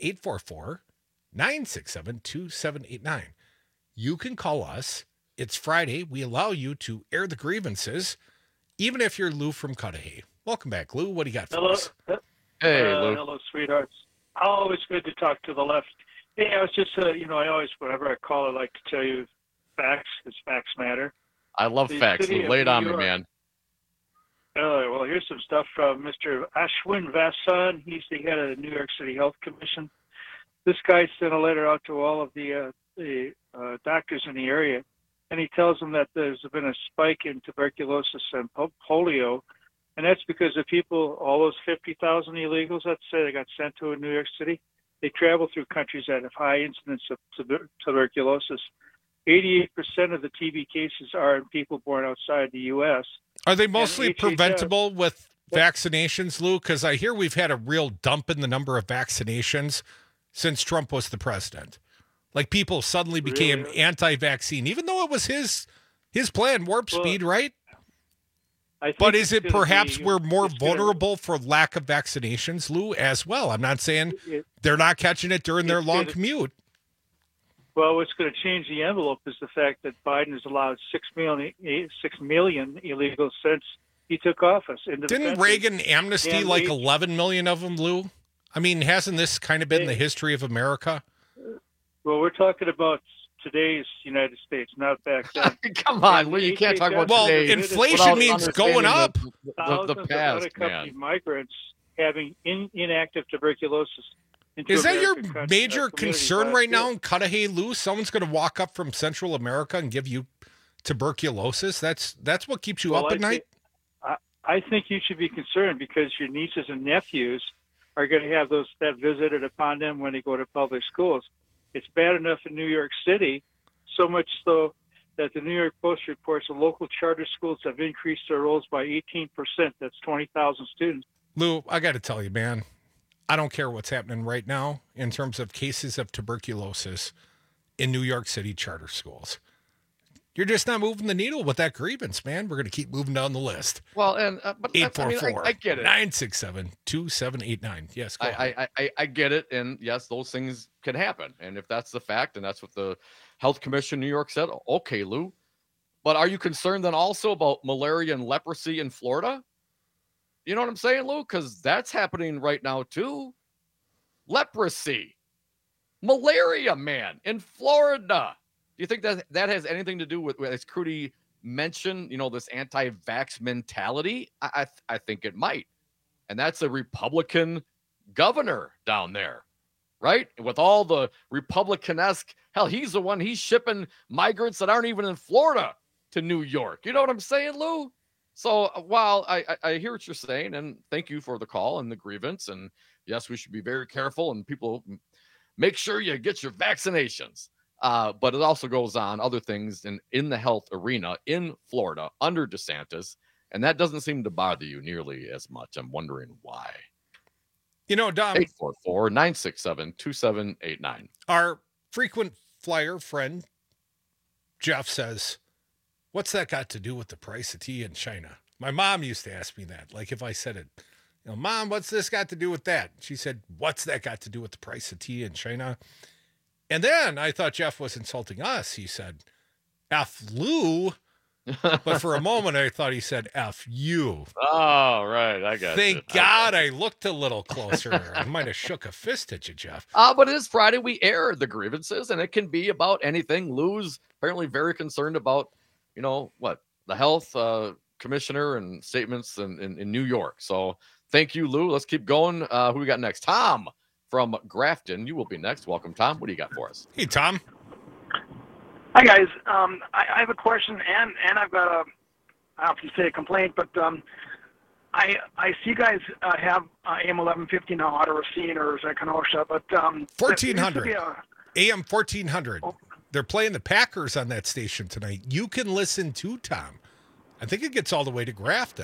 Speaker 20: 844-967-2789. You can call us. It's Friday. We allow you to air the grievances, even if you're Lou from Cudahy. Welcome back, Lou. What do you got for us?
Speaker 21: Hey, Lou.
Speaker 2: Hello, sweethearts. Always good to talk to the left. Hey, I was just, I always, whenever I call, I like to tell you facts, because facts matter.
Speaker 21: I love facts, Lou. Lay it on me, man.
Speaker 2: Well, here's some stuff from Mr. Ashwin Vasan. He's the head of the New York City Health Commission. This guy sent a letter out to all of the doctors in the area, and he tells them that there's been a spike in tuberculosis and polio, and that's because the people, all those 50,000 illegals, let's say, they got sent to New York City, they travel through countries that have high incidence of tuberculosis. 88% of the TB cases are in people born outside the U.S.
Speaker 20: Are they mostly preventable with vaccinations, Lou? Because I hear we've had a real dump in the number of vaccinations since Trump was the president. Like people suddenly became anti-vaccine, even though it was his plan, warp speed, right? But is it perhaps we're more vulnerable for lack of vaccinations, Lou, as well? I'm not saying they're not catching it during their long commute.
Speaker 2: Well, what's going to change the envelope is the fact that Biden has allowed 6 million illegals since he took office.
Speaker 20: Didn't Reagan amnesty like 11 million of them, Lou? I mean, hasn't this kind of been the history of America?
Speaker 2: Well, we're talking about today's United States, not back then.
Speaker 21: Come on, Lou, you can't talk about today.
Speaker 20: Inflation means going up.
Speaker 2: The past, man. Migrants having inactive tuberculosis.
Speaker 20: Is that your major concern right now in Cudahy, Lou? Someone's going to walk up from Central America and give you tuberculosis? That's what keeps you up at night?
Speaker 2: I think you should be concerned because your nieces and nephews are going to have that visited upon them when they go to public schools. It's bad enough in New York City, so much so that the New York Post reports the local charter schools have increased their rolls by 18%. That's 20,000 students.
Speaker 20: Lou, I got to tell you, man, I don't care what's happening right now in terms of cases of tuberculosis in New York City charter schools. You're just not moving the needle with that grievance, man. We're going to keep moving down the list.
Speaker 21: Well, and but
Speaker 20: 844
Speaker 21: I get it.
Speaker 20: 967-2789. Yes, go ahead.
Speaker 21: I get it, and yes, those things can happen. And if that's the fact, and that's what the Health Commission in New York said, okay, Lou. But are you concerned then also about malaria and leprosy in Florida? You know what I'm saying, Lou? Because that's happening right now too. Leprosy, malaria, man, in Florida. Do you think that has anything to do with, as Crudy mentioned, this anti-vax mentality? I think it might. And that's a Republican governor down there, right? With all the Republican-esque, hell, he's the one, he's shipping migrants that aren't even in Florida to New York. You know what I'm saying, Lou? So while I hear what you're saying, and thank you for the call and the grievance, and yes, we should be very careful and people make sure you get your vaccinations. But it also goes on other things in the health arena in Florida under DeSantis, and that doesn't seem to bother you nearly as much. I'm wondering why.
Speaker 20: You know, Dom,
Speaker 21: 844-967-2789.
Speaker 20: Our frequent flyer friend, Jeff, says, what's that got to do with the price of tea in China? My mom used to ask me that. Like if I said it, Mom, what's this got to do with that? She said, what's that got to do with the price of tea in China? And then I thought Jeff was insulting us. He said, F Lou. But for a moment, I thought he said F you.
Speaker 21: Oh, right. I got
Speaker 20: Thank God I looked a little closer. I might have shook a fist at you, Jeff.
Speaker 21: But it is Friday. We air the grievances, and it can be about anything. Lou's apparently very concerned about, the health commissioner and statements in New York. So thank you, Lou. Let's keep going. Who we got next? Tom from Grafton. You will be next. Welcome, Tom. What do you got for us?
Speaker 20: Hey, Tom.
Speaker 4: Hi, guys. I have a question, and I've got I don't have to say a complaint, but I see you guys have AM 1150 now out of Racine, or is that Kenosha? But
Speaker 20: 1400. AM 1400. Oh. They're playing the Packers on that station tonight. You can listen to Tom. I think it gets all the way to Grafton.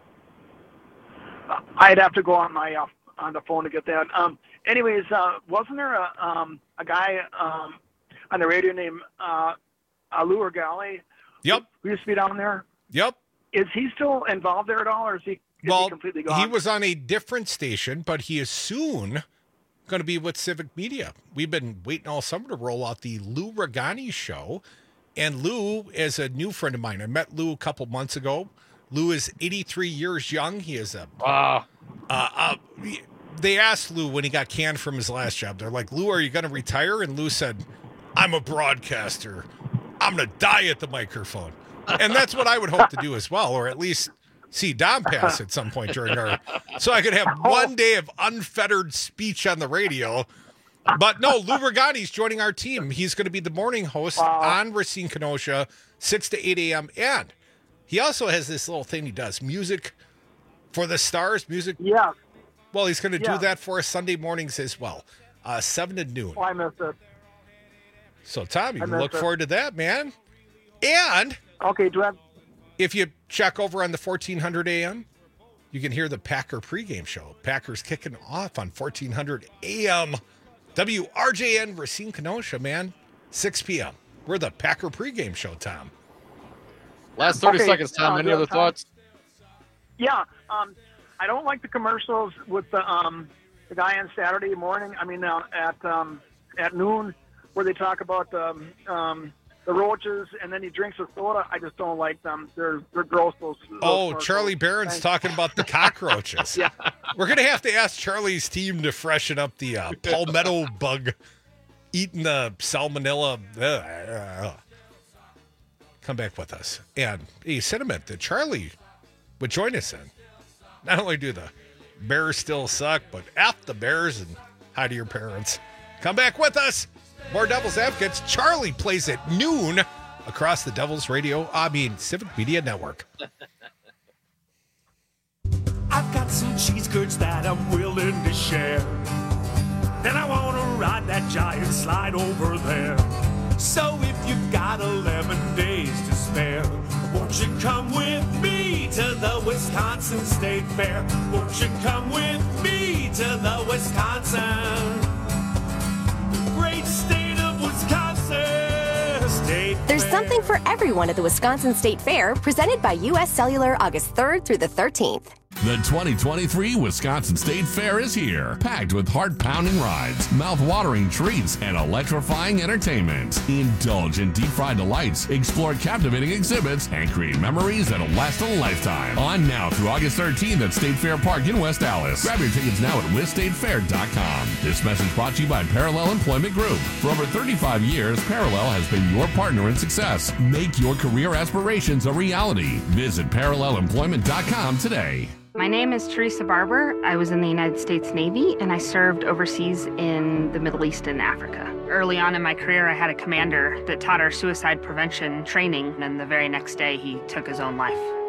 Speaker 4: I'd have to go on my on the phone to get that. Anyways, wasn't there a guy on the radio named Lou Urgali?
Speaker 20: Yep.
Speaker 4: Who used to be down there?
Speaker 20: Yep.
Speaker 4: Is he still involved there at all, or is he completely gone?
Speaker 20: He was on a different station, but he is soon going to be with Civic Media. We've been waiting all summer to roll out the Lou Ragani show. And Lou is a new friend of mine. I met Lou a couple months ago. Lou is 83 years young. He is they asked Lou when he got canned from his last job. They're like, Lou, are you going to retire? And Lou said, I'm a broadcaster. I'm going to die at the microphone. And that's what I would hope to do as well, or at least see Dom pass at some point during so I could have one day of unfettered speech on the radio. But no, Lou Regani's joining our team. He's going to be the morning host on Racine Kenosha, 6 to 8 a.m. And he also has this little thing he does, music for the stars, music.
Speaker 4: Yeah.
Speaker 20: Well, he's going to do that for us Sunday mornings as well, 7 to noon.
Speaker 4: Oh, I missed it.
Speaker 20: So, Tom, you can look forward to that, man. And if you check over on the 1400 AM, you can hear the Packer pregame show. Packers kicking off on 1400 AM. WRJN Racine Kenosha, man. 6 p.m. We're the Packer pregame show, Tom.
Speaker 21: Last 30 seconds, Tom. Any other thoughts?
Speaker 4: Yeah. I don't like the commercials with the guy on Saturday morning. I mean, at noon, where they talk about the roaches, and then he drinks a soda. I just don't like them. They're gross. Those
Speaker 20: Charlie Barron's talking about the cockroaches.
Speaker 4: Yeah.
Speaker 20: We're going to have to ask Charlie's team to freshen up the palmetto bug eating the salmonella. Come back with us. And a sentiment that Charlie would join us in. Not only do the Bears still suck, but F the Bears and hi to your parents. Come back with us. More Devil's Advocates. Charlie plays at noon across the Civic Media Network.
Speaker 14: I've got some cheese curds that I'm willing to share. And I want to ride that giant slide over there. So if you've got 11 days to spare, won't you come with me to the Wisconsin State Fair? Won't you come with me to the Wisconsin? Great state of Wisconsin State Fair.
Speaker 15: There's something for everyone at the Wisconsin State Fair, presented by U.S. Cellular August 3rd through the 13th.
Speaker 16: The 2023 Wisconsin State Fair is here, packed with heart-pounding rides, mouth-watering treats, and electrifying entertainment. Indulge in deep-fried delights, explore captivating exhibits, and create memories that'll last a lifetime. On now through August 13th at State Fair Park in West Allis. Grab your tickets now at WisStateFair.com. This message brought to you by Parallel Employment Group. For over 35 years, Parallel has been your partner in success. Make your career aspirations a reality. Visit ParallelEmployment.com today.
Speaker 17: My name is Teresa Barber. I was in the United States Navy, and I served overseas in the Middle East and Africa. Early on in my career, I had a commander that taught our suicide prevention training, and the very next day, he took his own life.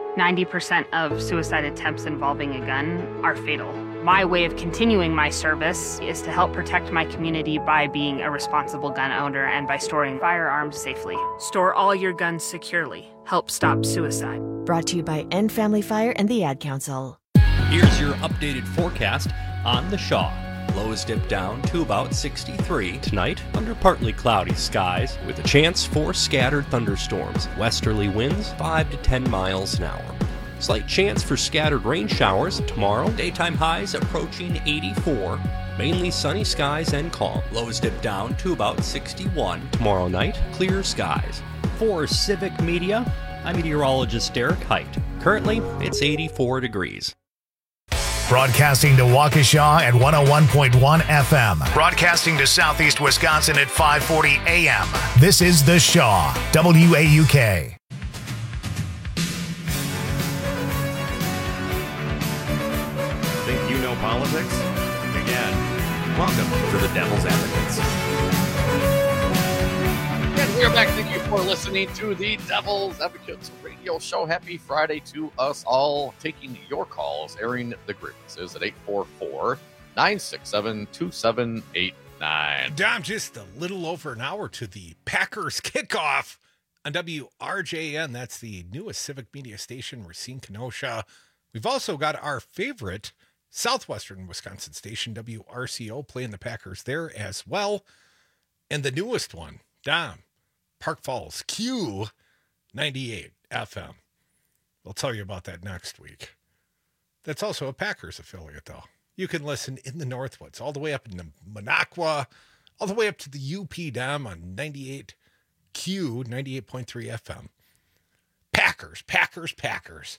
Speaker 17: 90% of suicide attempts involving a gun are fatal. My way of continuing my service is to help protect my community by being a responsible gun owner and by storing firearms safely. Store all your guns securely. Help stop suicide.
Speaker 6: Brought to you by End Family Fire and the Ad Council.
Speaker 18: Here's your updated forecast on the Shaw. Lows dip down to about 63 tonight under partly cloudy skies with a chance for scattered thunderstorms. Westerly winds 5 to 10 miles an hour. Slight chance for scattered rain showers tomorrow. Daytime highs approaching 84. Mainly sunny skies and calm. Lows dip down to about 61. Tomorrow night, clear skies. For Civic Media, I'm meteorologist Derek Height. Currently, it's 84 degrees.
Speaker 1: Broadcasting to Waukesha at 101.1 FM. Broadcasting to Southeast Wisconsin at 540 AM. This is The Shaw, WAUK.
Speaker 19: Think you know politics? Again, welcome to the Devil's Advocates.
Speaker 21: And we are back. Thank you for listening to the Devil's Advocates radio show. Happy Friday to us all. Taking your calls, airing the grievances at 844-967-2789.
Speaker 20: Dom, just a little over an hour to the Packers kickoff on WRJN. That's the newest civic media station, Racine Kenosha. We've also got our favorite Southwestern Wisconsin station, WRCO, playing the Packers there as well. And the newest one, Dom, Park Falls, Q98 FM. We'll tell you about that next week. That's also a Packers affiliate, though. You can listen in the Northwoods, all the way up into Minocqua, all the way up to the UP, Dom, on 98Q, 98.3 FM. Packers, Packers, Packers.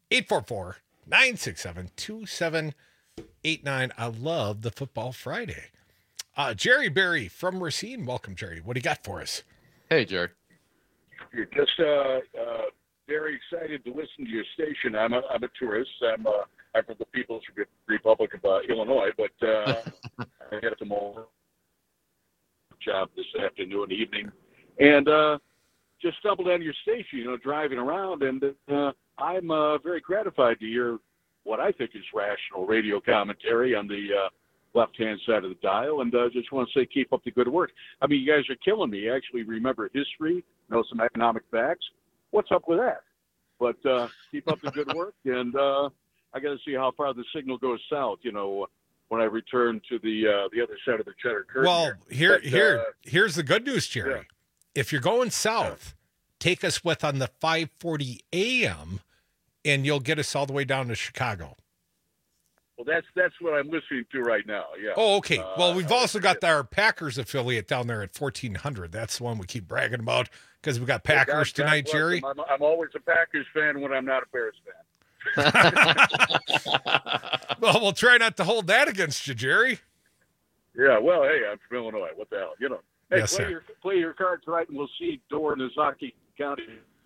Speaker 20: 844-967-2789. I love the Football Friday. Jerry Berry from Racine. Welcome, Jerry. What do you got for us?
Speaker 21: Hey, Jerry.
Speaker 22: You're just very excited to listen to your station. I'm a tourist. I'm from the People's Republic of Illinois, but I got to over job this afternoon, evening, and just stumbled on your station, driving around, and I'm very gratified to hear what I think is rational radio commentary on the left-hand side of the dial, and just want to say keep up the good work. I mean, you guys are killing me. You actually remember history, know some economic facts. What's up with that? But keep up the good work, and I got to see how far the signal goes south, when I return to the other side of the Cheddar Curtain.
Speaker 20: Well, here's the good news, Jerry. Yeah. If you're going south, take us with on the 540 AM, and you'll get us all the way down to Chicago.
Speaker 22: Well, that's what I'm listening to right now. Yeah.
Speaker 20: Oh, okay. Well, we've also got our Packers affiliate down there at 1400. That's the one we keep bragging about because we got Packers tonight, Jerry.
Speaker 22: I'm always a Packers fan when I'm not a Bears fan.
Speaker 20: Well, we'll try not to hold that against you, Jerry.
Speaker 22: Yeah. Well, hey, I'm from Illinois. What the hell, Hey,
Speaker 20: yes,
Speaker 22: play your cards right, and we'll see Door in Ozaukee County.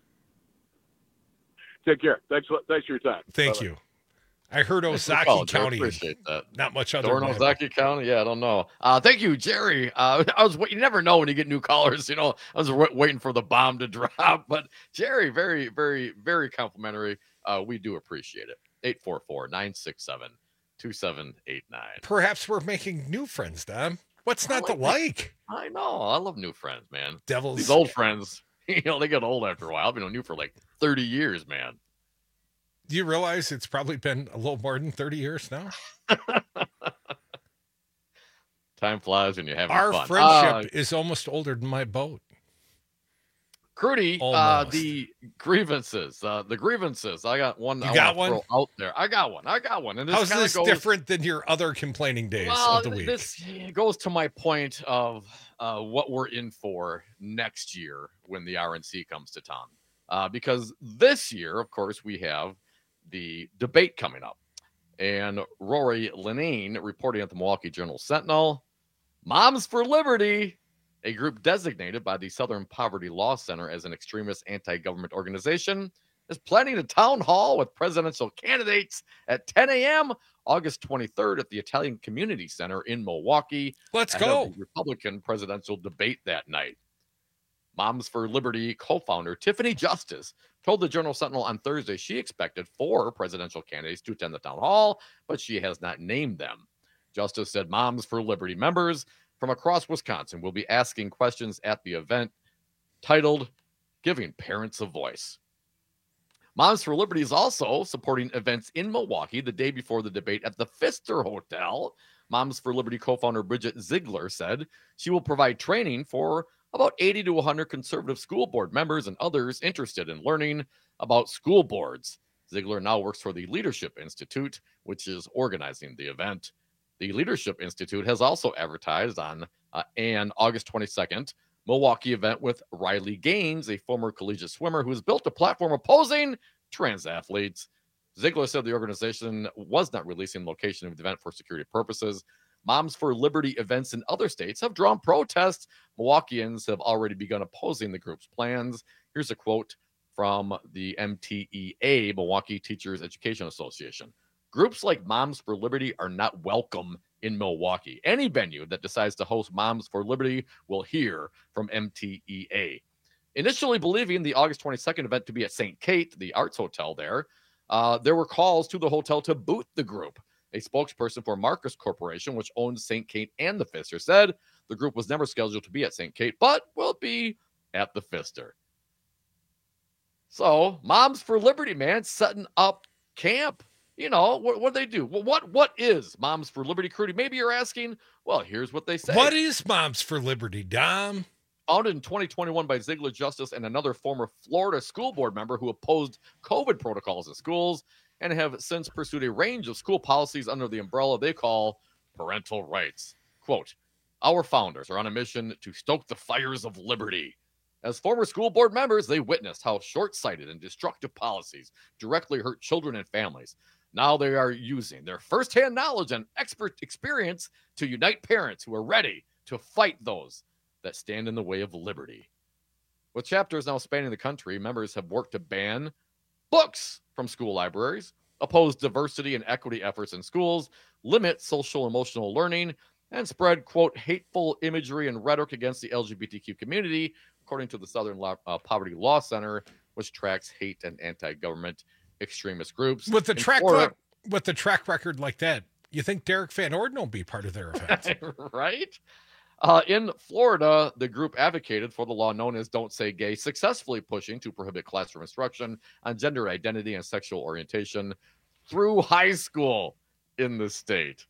Speaker 22: Take care. Thanks for your time.
Speaker 20: Thank you. I heard Ozaukee County.
Speaker 21: Appreciate that.
Speaker 20: Not much other.
Speaker 21: Door in Ozaukee County. Yeah, I don't know. Thank you, Jerry. You never know when you get new callers. I was waiting for the bomb to drop, but Jerry, very, very, very complimentary. We do appreciate it. 844-967-2789.
Speaker 20: Perhaps we're making new friends, Dom. What's not to like?
Speaker 21: I know. I love new friends, man.
Speaker 20: Devils.
Speaker 21: These old friends, they get old after a while. I've been new for like 30 years, man.
Speaker 20: Do you realize it's probably been a little more than 30 years now?
Speaker 21: Time flies when you're having
Speaker 20: fun.
Speaker 21: Our
Speaker 20: friendship is almost older than my boat.
Speaker 21: Crudy, the grievances. I got one.
Speaker 20: You got one?
Speaker 21: Throw out there. I got one. And this
Speaker 20: how's this different than your other complaining days of the week?
Speaker 21: This goes to my point of what we're in for next year when the RNC comes to town. Because this year, of course, we have the debate coming up. And Rory Linane reporting at the Milwaukee Journal-Sentinel, Moms for Liberty, a group designated by the Southern Poverty Law Center as an extremist anti-government organization, is planning a town hall with presidential candidates at 10 a.m. August 23rd at the Italian Community Center in Milwaukee.
Speaker 20: Let's go.
Speaker 21: The Republican presidential debate that night. Moms for Liberty co-founder Tiffany Justice told the Journal-Sentinel on Thursday she expected 4 presidential candidates to attend the town hall, but she has not named them. Justice said Moms for Liberty members from across Wisconsin will be asking questions at the event titled Giving Parents a Voice. Moms for Liberty is also supporting events in Milwaukee the day before the debate at the Pfister Hotel. Moms for Liberty co-founder Bridget Ziegler said she will provide training for about 80 to 100 conservative school board members and others interested in learning about school boards. Ziegler now works for the Leadership Institute, which is organizing the event. The Leadership Institute has advertised on an August 22nd Milwaukee event with Riley Gaines, a former collegiate swimmer who has built a platform opposing trans athletes. Ziegler said the organization was not releasing the location of the event for security purposes. Moms for Liberty events in other states have drawn protests. Milwaukeeans have already begun opposing the group's plans. Here's a quote from the MTEA, Milwaukee Teachers Education Association. Groups like Moms for Liberty are not welcome in Milwaukee. Any venue that decides to host Moms for Liberty will hear from MTEA. Initially believing the August 22nd event to be at St. Kate, the arts hotel there were calls to the hotel to boot the group. A spokesperson for Marcus Corporation, which owns St. Kate and the Pfister, said the group was never scheduled to be at St. Kate, but will be at the Pfister. So, Moms for Liberty, man, setting up camp. You know, what do they do? Well, what is Moms for Liberty, Crudy? Maybe you're asking. Well, here's what they say.
Speaker 20: What is Moms for Liberty, Dom?
Speaker 21: Founded in 2021 by Ziegler Justice and another former Florida school board member who opposed COVID protocols in schools and have since pursued a range of school policies under the umbrella they call parental rights. Quote, our founders are on a mission to stoke the fires of liberty. As former school board members, they witnessed how short-sighted and destructive policies directly hurt children and families. Now they are using their firsthand knowledge and expert experience to unite parents who are ready to fight those that stand in the way of liberty. With chapters now spanning the country, members have worked to ban books from school libraries, oppose diversity and equity efforts in schools, limit social emotional learning, and spread, quote, hateful imagery and rhetoric against the LGBTQ community, according to the Southern Poverty Law Center, which tracks hate and anti-government extremist groups.
Speaker 20: With the track record like that, you think Derek Van Orden will be part of their event?
Speaker 21: Right? In Florida, the group advocated for the law known as Don't Say Gay, successfully pushing to prohibit classroom instruction on gender identity and sexual orientation through high school in the state.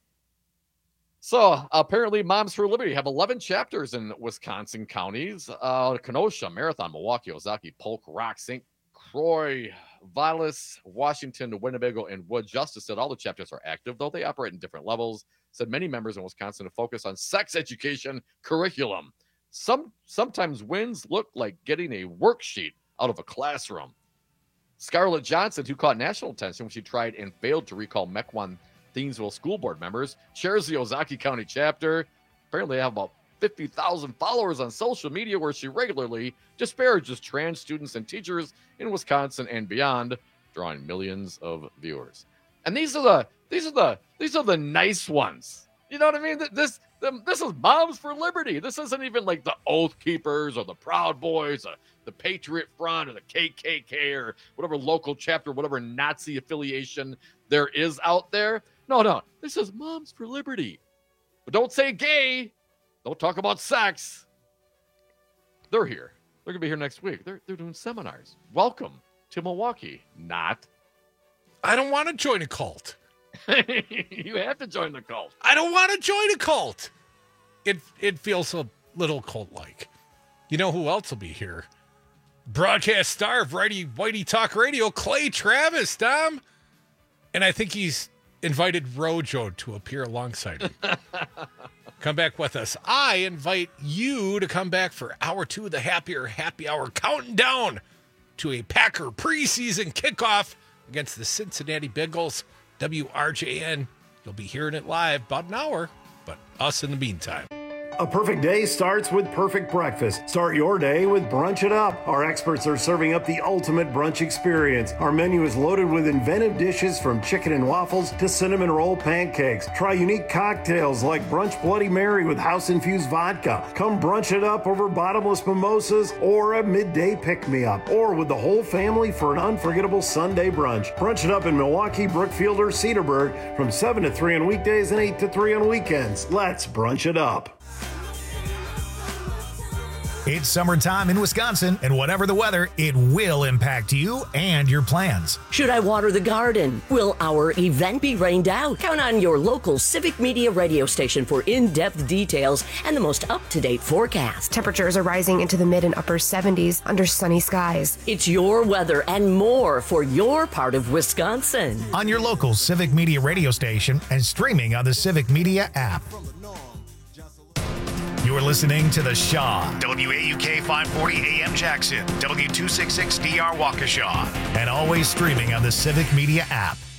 Speaker 21: So apparently Moms for Liberty have 11 chapters in Wisconsin counties. Kenosha, Marathon, Milwaukee, Ozaki, Polk, Rock, St. Croix, Vilas, Washington, Winnebago, and Wood. Justice said all the chapters are active, though they operate in different levels. Said many members in Wisconsin to focus on sex education curriculum. Sometimes wins look like getting a worksheet out of a classroom. Scarlett Johnson, who caught national attention when she tried and failed to recall Mequon Thiensville school board members, chairs the Ozaki County chapter. Apparently they have about 50,000 followers on social media where she regularly disparages trans students and teachers in Wisconsin and beyond, drawing millions of viewers. And these are the nice ones. You know what I mean? This is Moms for Liberty. This isn't even like the Oath Keepers or the Proud Boys or the Patriot Front or the KKK or whatever local chapter, whatever Nazi affiliation there is out there. No. This is Moms for Liberty. But don't say gay. Don't talk about sex. They're here. They're going to be here next week. They're doing seminars. Welcome to Milwaukee. Not.
Speaker 20: I don't want to join a cult.
Speaker 21: You have to join the cult.
Speaker 20: I don't want to join a cult. It feels a little cult-like. You know who else will be here? Broadcast star of Whitey Talk Radio, Clay Travis, Dom. And I think he's invited Rojo to appear alongside him. Come back with us. I invite you to come back for hour 2 of the Happier Happy Hour, counting down to a Packer preseason kickoff against the Cincinnati Bengals. WRJN. You'll be hearing it live about an hour, but us in the meantime.
Speaker 3: A perfect day starts with perfect breakfast. Start your day with Brunch It Up. Our experts are serving up the ultimate brunch experience. Our menu is loaded with inventive dishes from chicken and waffles to cinnamon roll pancakes. Try unique cocktails like Brunch Bloody Mary with house-infused vodka. Come brunch it up over bottomless mimosas or a midday pick-me-up. Or with the whole family for an unforgettable Sunday brunch. Brunch It Up in Milwaukee, Brookfield, or Cedarburg from 7 to 3 on weekdays and 8 to 3 on weekends. Let's brunch it up.
Speaker 1: It's summertime in Wisconsin, and whatever the weather, it will impact you and your plans.
Speaker 11: Should I water the garden? Will our event be rained out? Count on your local Civic Media radio station for in-depth details and the most up-to-date forecast.
Speaker 26: Temperatures are rising into the mid and upper 70s under sunny skies.
Speaker 11: It's your weather and more for your part of Wisconsin.
Speaker 1: On your local Civic Media radio station and streaming on the Civic Media app. You're listening to The Shaw, WAUK 540 AM Jackson, W266DR Waukesha, and always streaming on the Civic Media app.